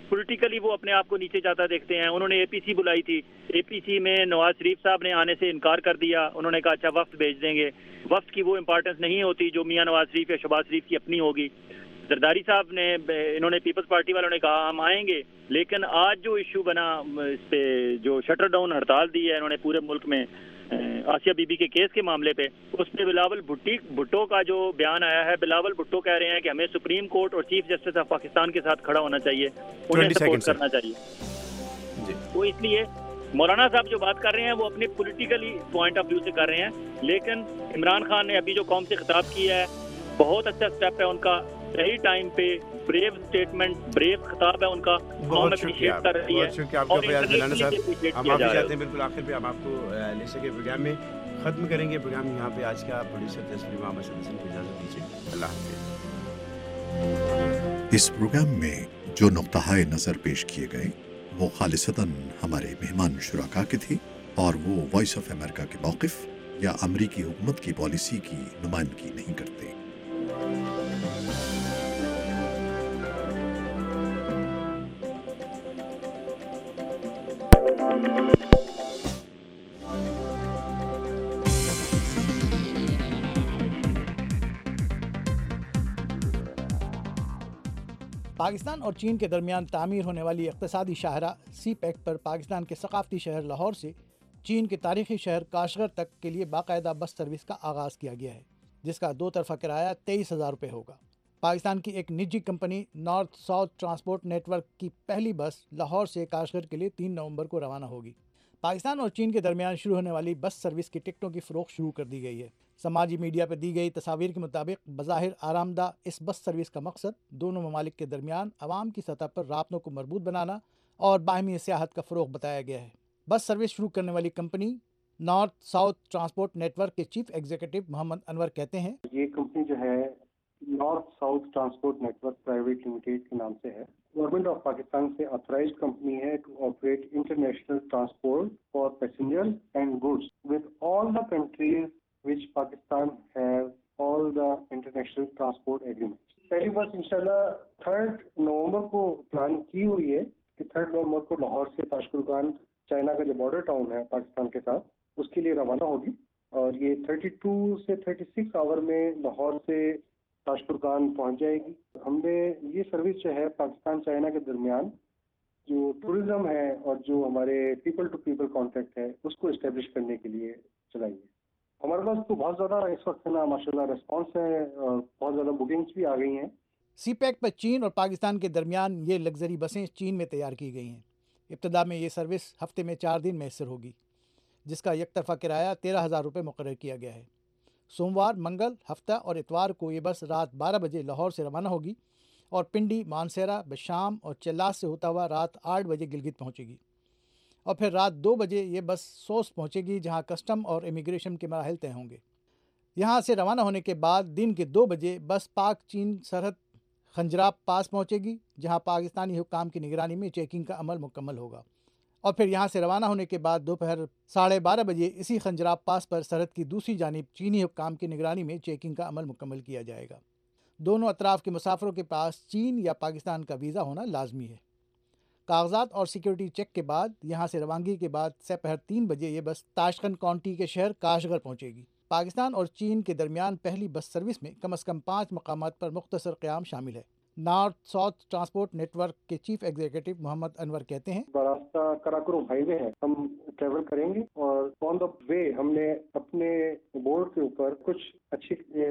پولیٹیکلی وہ اپنے آپ کو نیچے جاتا دیکھتے ہیں. انہوں نے اے پی سی بلائی تھی, اے پی سی میں نواز شریف صاحب نے آنے سے انکار کر دیا. انہوں نے کہا اچھا وفد بھیج دیں گے. وفد کی وہ امپورٹنس نہیں ہوتی جو میاں نواز شریف یا شہباز شریف کی اپنی ہوگی. زرداری صاحب نے, انہوں نے پیپلز پارٹی والوں نے کہا ہم آئیں گے, لیکن آج جو ایشو بنا اس پہ جو شٹر ڈاؤن ہڑتال دی ہے انہوں نے پورے ملک میں آسیہ بی بی کے کیس کے معاملے پہ, اس پہ بلاول بھٹو کا جو بیان آیا ہے, بلاول بھٹو کہہ رہے ہیں کہ ہمیں سپریم کورٹ اور چیف جسٹس آف پاکستان کے ساتھ کھڑا ہونا چاہیے, انہیں سپورٹ کرنا چاہیے. تو اس لیے مولانا صاحب جو بات کر رہے ہیں وہ اپنے پولیٹیکلی پوائنٹ آف ویو سے کر رہے ہیں, لیکن عمران خان نے ابھی جو قوم سے خطاب کیا ہے بہت اچھا اسٹیپ ہے ان کا, صحیح ٹائم پہ بریو اسٹیٹمنٹ, بریو خطاب ہے ان کا, قوم اپریشیٹ کر رہی ہے. بہت شکریہ آپ کا فیاض مولانا صاحب. ہم آپ چاہتے ہیں بالکل آخر پہ ہم آپ کو لے سکے پروگرام میں ختم کریں گے پروگرام یہاں پہ. آج کا پروڈیوسر تسفیر امام اسد حسن کو اجازت دیجیے. اللہ حافظ. اس پروگرام میں جو نقطۂ نظر پیش کیے گئے وہ خالصتاً ہمارے مہمان شرکا کے تھے اور وہ وائس آف امریکہ کے موقف یا امریکی حکومت کی پالیسی کی نمائندگی نہیں کرتے. پاکستان اور چین کے درمیان تعمیر ہونے والی اقتصادی شاہراہ سی پیک پر پاکستان کے ثقافتی شہر لاہور سے چین کے تاریخی شہر کاشغر تک کے لیے باقاعدہ بس سروس کا آغاز کیا گیا ہے، جس کا دو طرفہ کرایہ تیئیس ہزار روپے ہوگا. پاکستان کی ایک نجی company North South Transport Network کی پہلی بس لاہور سے کاشغر کے لیے تین نومبر کو روانہ ہوگی. پاکستان اور چین کے درمیان شروع ہونے والی بس سروس کی ٹکٹوں کی فروخت شروع کر دی گئی ہے. سماجی میڈیا پر دی گئی تصاویر کے مطابق بظاہر آرام دہ اس بس سروس کا مقصد دونوں ممالک کے درمیان عوام کی سطح پر رابطوں کو مربوط بنانا اور باہمی سیاحت کا فروغ بتایا گیا ہے. بس سروس شروع کرنے والی company North South Transport Network کے چیف ایگزیکٹو محمد انور کہتے ہیں، یہ کمپنی جو ہے North South Transport Network Private Limited کے نام سے ہے. گورنمنٹ آف پاکستان سے آتھرائزڈ کمپنی ہے to operate international transport for passenger and goods with all the countries which Pakistan have all the international transport agreements. پہلی بس انشاءاللہ third نومبر کو پلان کی ہوئی ہے کہ تھرڈ نومبر کو لاہور سے تاشقرغان چائنا کا جو بارڈر ٹاؤن ہے پاکستان کے ساتھ اس کے لیے روانہ ہوگی، اور یہ تھرٹی ٹو سے تھرٹی سکس آور میں لاہور سے تاشقرغان پہنچ جائے گی. ہم نے یہ سروس جو ہے پاکستان چائنا کے درمیان جو ٹورزم ہے اور جو ہمارے پیپل ٹو پیپل کانٹیکٹ ہے اس کو اسٹیبلش کرنے کے لیے چلائی ہے. ہمارے پاس تو بہت زیادہ اس وقت نا ماشاءاللہ ریسپانس ہے اور بہت زیادہ بکنگس بھی آ گئی ہیں. سی پیک پر چین اور پاکستان کے درمیان یہ لگژری بسیں چین میں تیار کی گئی ہیں. ابتدا میں یہ سروس ہفتے میں چار دن میسر ہوگی، جس کا یک طرفہ کرایہ تیرہ ہزار روپے مقرر کیا گیا ہے. سوموار، منگل، ہفتہ اور اتوار کو یہ بس رات بارہ بجے لاہور سے روانہ ہوگی اور پنڈی، مانسیرا، بشام اور چلاس سے ہوتا ہوا رات آٹھ بجے گلگت پہنچے گی، اور پھر رات دو بجے یہ بس سوس پہنچے گی جہاں کسٹم اور امیگریشن کے مراحل طے ہوں گے. یہاں سے روانہ ہونے کے بعد دن کے دو بجے بس پاک چین سرحد خنجراب پاس پہنچے گی، جہاں پاکستانی حکام کی نگرانی میں چیکنگ کا عمل مکمل ہوگا، اور پھر یہاں سے روانہ ہونے کے بعد دوپہر ساڑھے بارہ بجے اسی خنجراب پاس پر سرحد کی دوسری جانب چینی حکام کی نگرانی میں چیکنگ کا عمل مکمل کیا جائے گا. دونوں اطراف کے مسافروں کے پاس چین یا پاکستان کا ویزا ہونا لازمی ہے. کاغذات اور سیکیورٹی چیک کے بعد یہاں سے روانگی کے بعد سپہر تین بجے یہ بس تاشقند کاؤنٹی کے شہر کاشغر پہنچے گی. پاکستان اور چین کے درمیان پہلی بس سروس میں کم از کم پانچ مقامات پر مختصر قیام شامل ہے. North South Transport Network کے چیف ایگزیکٹو محمد انور کہتے ہیں، راستہ کراکرم ہائی وے ہے، ہم ٹریول کریں گے اور آن دا وے ہم نے اپنے بورڈ کے اوپر کچھ اچھے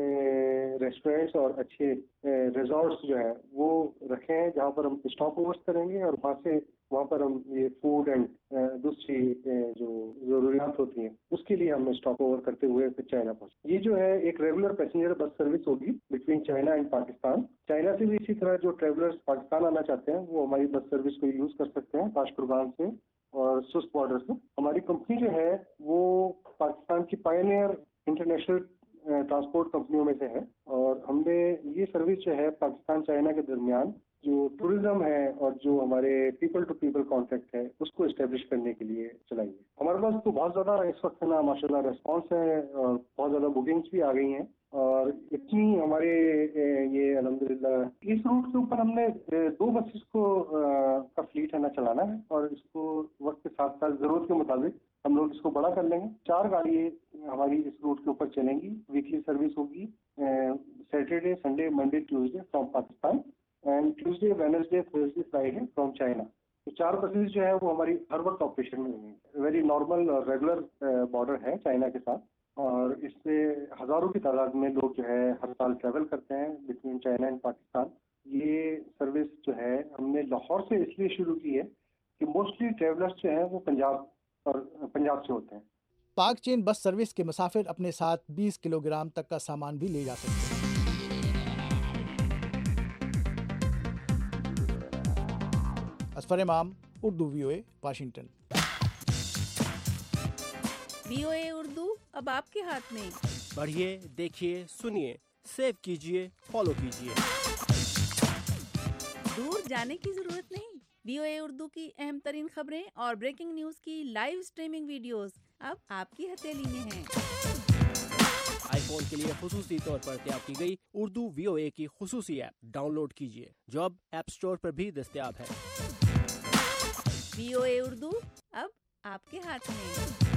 ریسٹورینٹس اور اچھے ریزورٹس جو ہیں وہ رکھے ہیں جہاں پر ہم اسٹاپ اوورس کریں گے، اور وہاں سے وہاں پر ہم یہ فوڈ اینڈ دوسری جو ضروریات ہوتی ہیں اس کے لیے ہم اسٹاپ اوور کرتے ہوئے پھر چائنا پہنچ. یہ جو ہے ایک ریگولر پیسنجر بس سروس ہوگی between China and Pakistan. China سے بھی اسی طرح جو ٹریولرز پاکستان آنا چاہتے ہیں وہ ہماری بس سروس کو یوز کر سکتے ہیں تاشقرغان سے اور سست بارڈر سے. ہماری کمپنی جو ہے وہ پاکستان کی پائنیئر انٹرنیشنل ٹرانسپورٹ کمپنیوں میں سے ہے، اور ہم نے یہ سروس جو ہے پاکستان چائنا کے درمیان جو ٹورزم ہے اور جو ہمارے پیپل ٹو پیپل کانٹیکٹ ہے اس کو اسٹیبلش کرنے کے لیے چلائی ہے. ہمارے پاس تو بہت زیادہ اس وقت نا ماشاءاللہ ریسپانس ہے اور بہت زیادہ بکنگس بھی آ گئی ہیں، اور اور اتنی ہمارے یہ الحمدللہ اس روٹ کے اوپر ہم نے دو بسز کو کا فلیٹ ہے نا چلانا ہے، اور اس کو وقت کے ساتھ ساتھ ضرورت کے مطابق ہم لوگ اس کو بڑا کر لیں گے. چار گاڑی ہماری اس روٹ کے اوپر چلیں گی. ویکلی سروس ہوگی Saturday Sunday Monday Tuesday from Pakistan and Tuesday Wednesday Thursday Friday from China. تو چار بسز جو ہے وہ ہماری ہر وقت آپریشن میں ہوں گی. ویری نارمل اور ریگولر بارڈر ہے چائنا کے ساتھ، اور اس سے ہزاروں کی تعداد میں لوگ جو ہے ہر سال ٹریول کرتے ہیں بٹوین چائنا اینڈ پاکستان. یہ سروس جو ہے ہم نے لاہور سے اس لیے شروع کی ہے کہ موسٹلی ٹریولرس جو ہیں وہ پنجاب اور پنجاب سے ہوتے ہیں. پاک چین بس سروس کے مسافر اپنے ساتھ بیس کلو گرام تک کا سامان بھی لے جا سکتے ہیں. Asfar Imam, Urdu V O A, Washington. V O A Urdu اب آپ کے ہاتھ میں. پڑھیے، دیکھیے، سنیے، سیو کیجیے، فالو کیجیے. دور جانے کی ضرورت نہیں. وی او اے اردو کی اہم ترین خبریں اور بریکنگ نیوز کی لائیو سٹریمنگ ویڈیوز اب آپ کی ہتھیلی میں ہیں. آئی فون کے لیے خصوصی طور پر تیار کی گئی اردو وی او اے کی خصوصی ایپ ڈاؤن لوڈ کیجیے، جو اب ایپ سٹور پر بھی دستیاب ہے. وی او اے اردو اب آپ کے ہاتھ میں.